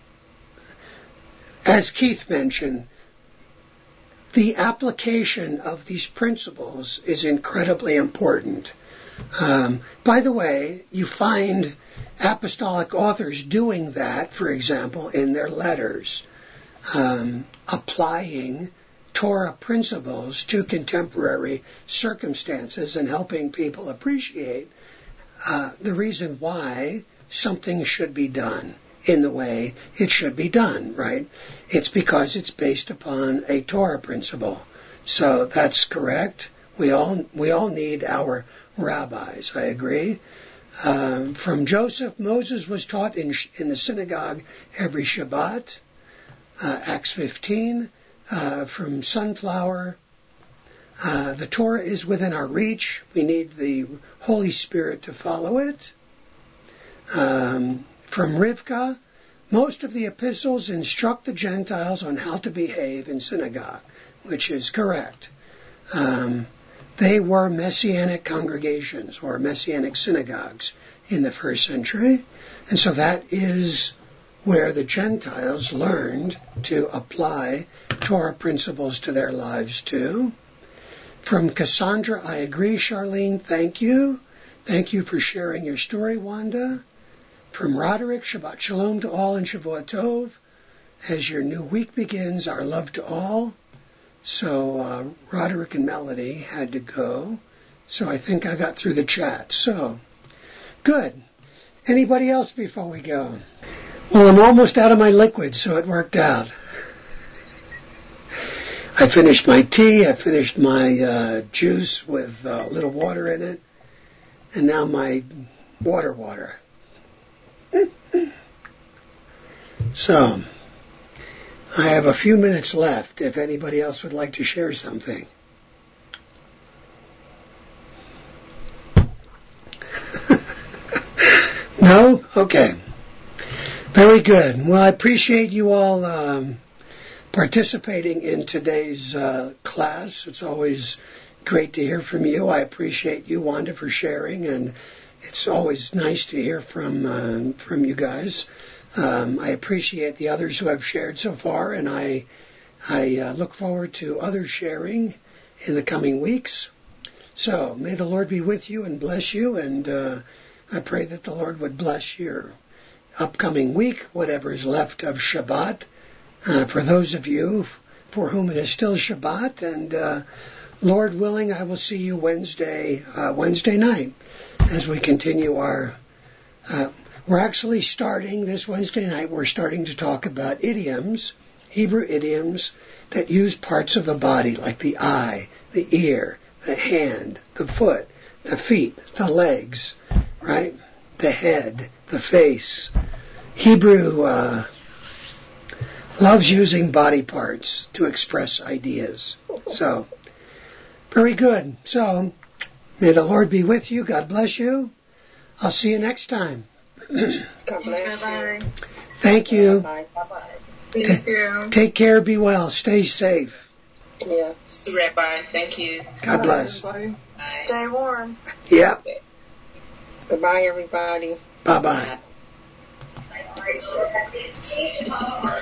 as Keith mentioned, the application of these principles is incredibly important. Um, by the way, you find apostolic authors doing that, for example, in their letters, um, applying Torah principles to contemporary circumstances and helping people appreciate uh, the reason why something should be done in the way it should be done, right? It's because it's based upon a Torah principle. So that's correct. We all we all need our rabbis. I agree. Um, from Joseph, Moses was taught in in the synagogue every Shabbat. Uh, Acts fifteen. Uh, from Sunflower, uh, the Torah is within our reach. We need the Holy Spirit to follow it. Um, from Rivka, most of the epistles instruct the Gentiles on how to behave in synagogue, which is correct. Um, they were Messianic congregations or Messianic synagogues in the first century, and so that is where the Gentiles learned to apply Torah principles to their lives too. From Cassandra, I agree, Charlene, thank you. Thank you for sharing your story, Wanda. From Roderick, Shabbat Shalom to all and Shavuot Tov. As your new week begins, our love to all. So uh, Roderick and Melody had to go. So I think I got through the chat. So, good. Anybody else before we go? Well, I'm almost out of my liquid, so it worked out. I finished my tea, I finished my uh, juice with a little water in it, and now my water water. So, I have a few minutes left if anybody else would like to share something. No? Okay. Very Very good. Well, I appreciate you all um, participating in today's uh, class. It's always great to hear from you. I appreciate you, Wanda, for sharing, and it's always nice to hear from uh, from you guys. Um, I appreciate the others who have shared so far, and I I uh, look forward to others sharing in the coming weeks. So may the Lord be with you and bless you, and uh, I pray that the Lord would bless your upcoming week, whatever is left of Shabbat. Uh, for those of you for whom it is still Shabbat, and uh, Lord willing, I will see you Wednesday uh, Wednesday night as we continue our. Uh, we're actually starting this Wednesday night. We're starting to talk about idioms, Hebrew idioms that use parts of the body, like the eye, the ear, the hand, the foot, the feet, the legs, right? The head, the face. Hebrew uh, loves using body parts to express ideas. So, very good. So, may the Lord be with you. God bless you. I'll see you next time. God bless you. Thank you. Bye bye. Thank you. Take care. Be well. Stay safe. Yes. Rabbi, thank you. God bless. Bye. Stay warm. Yep. Goodbye, everybody. Bye-bye.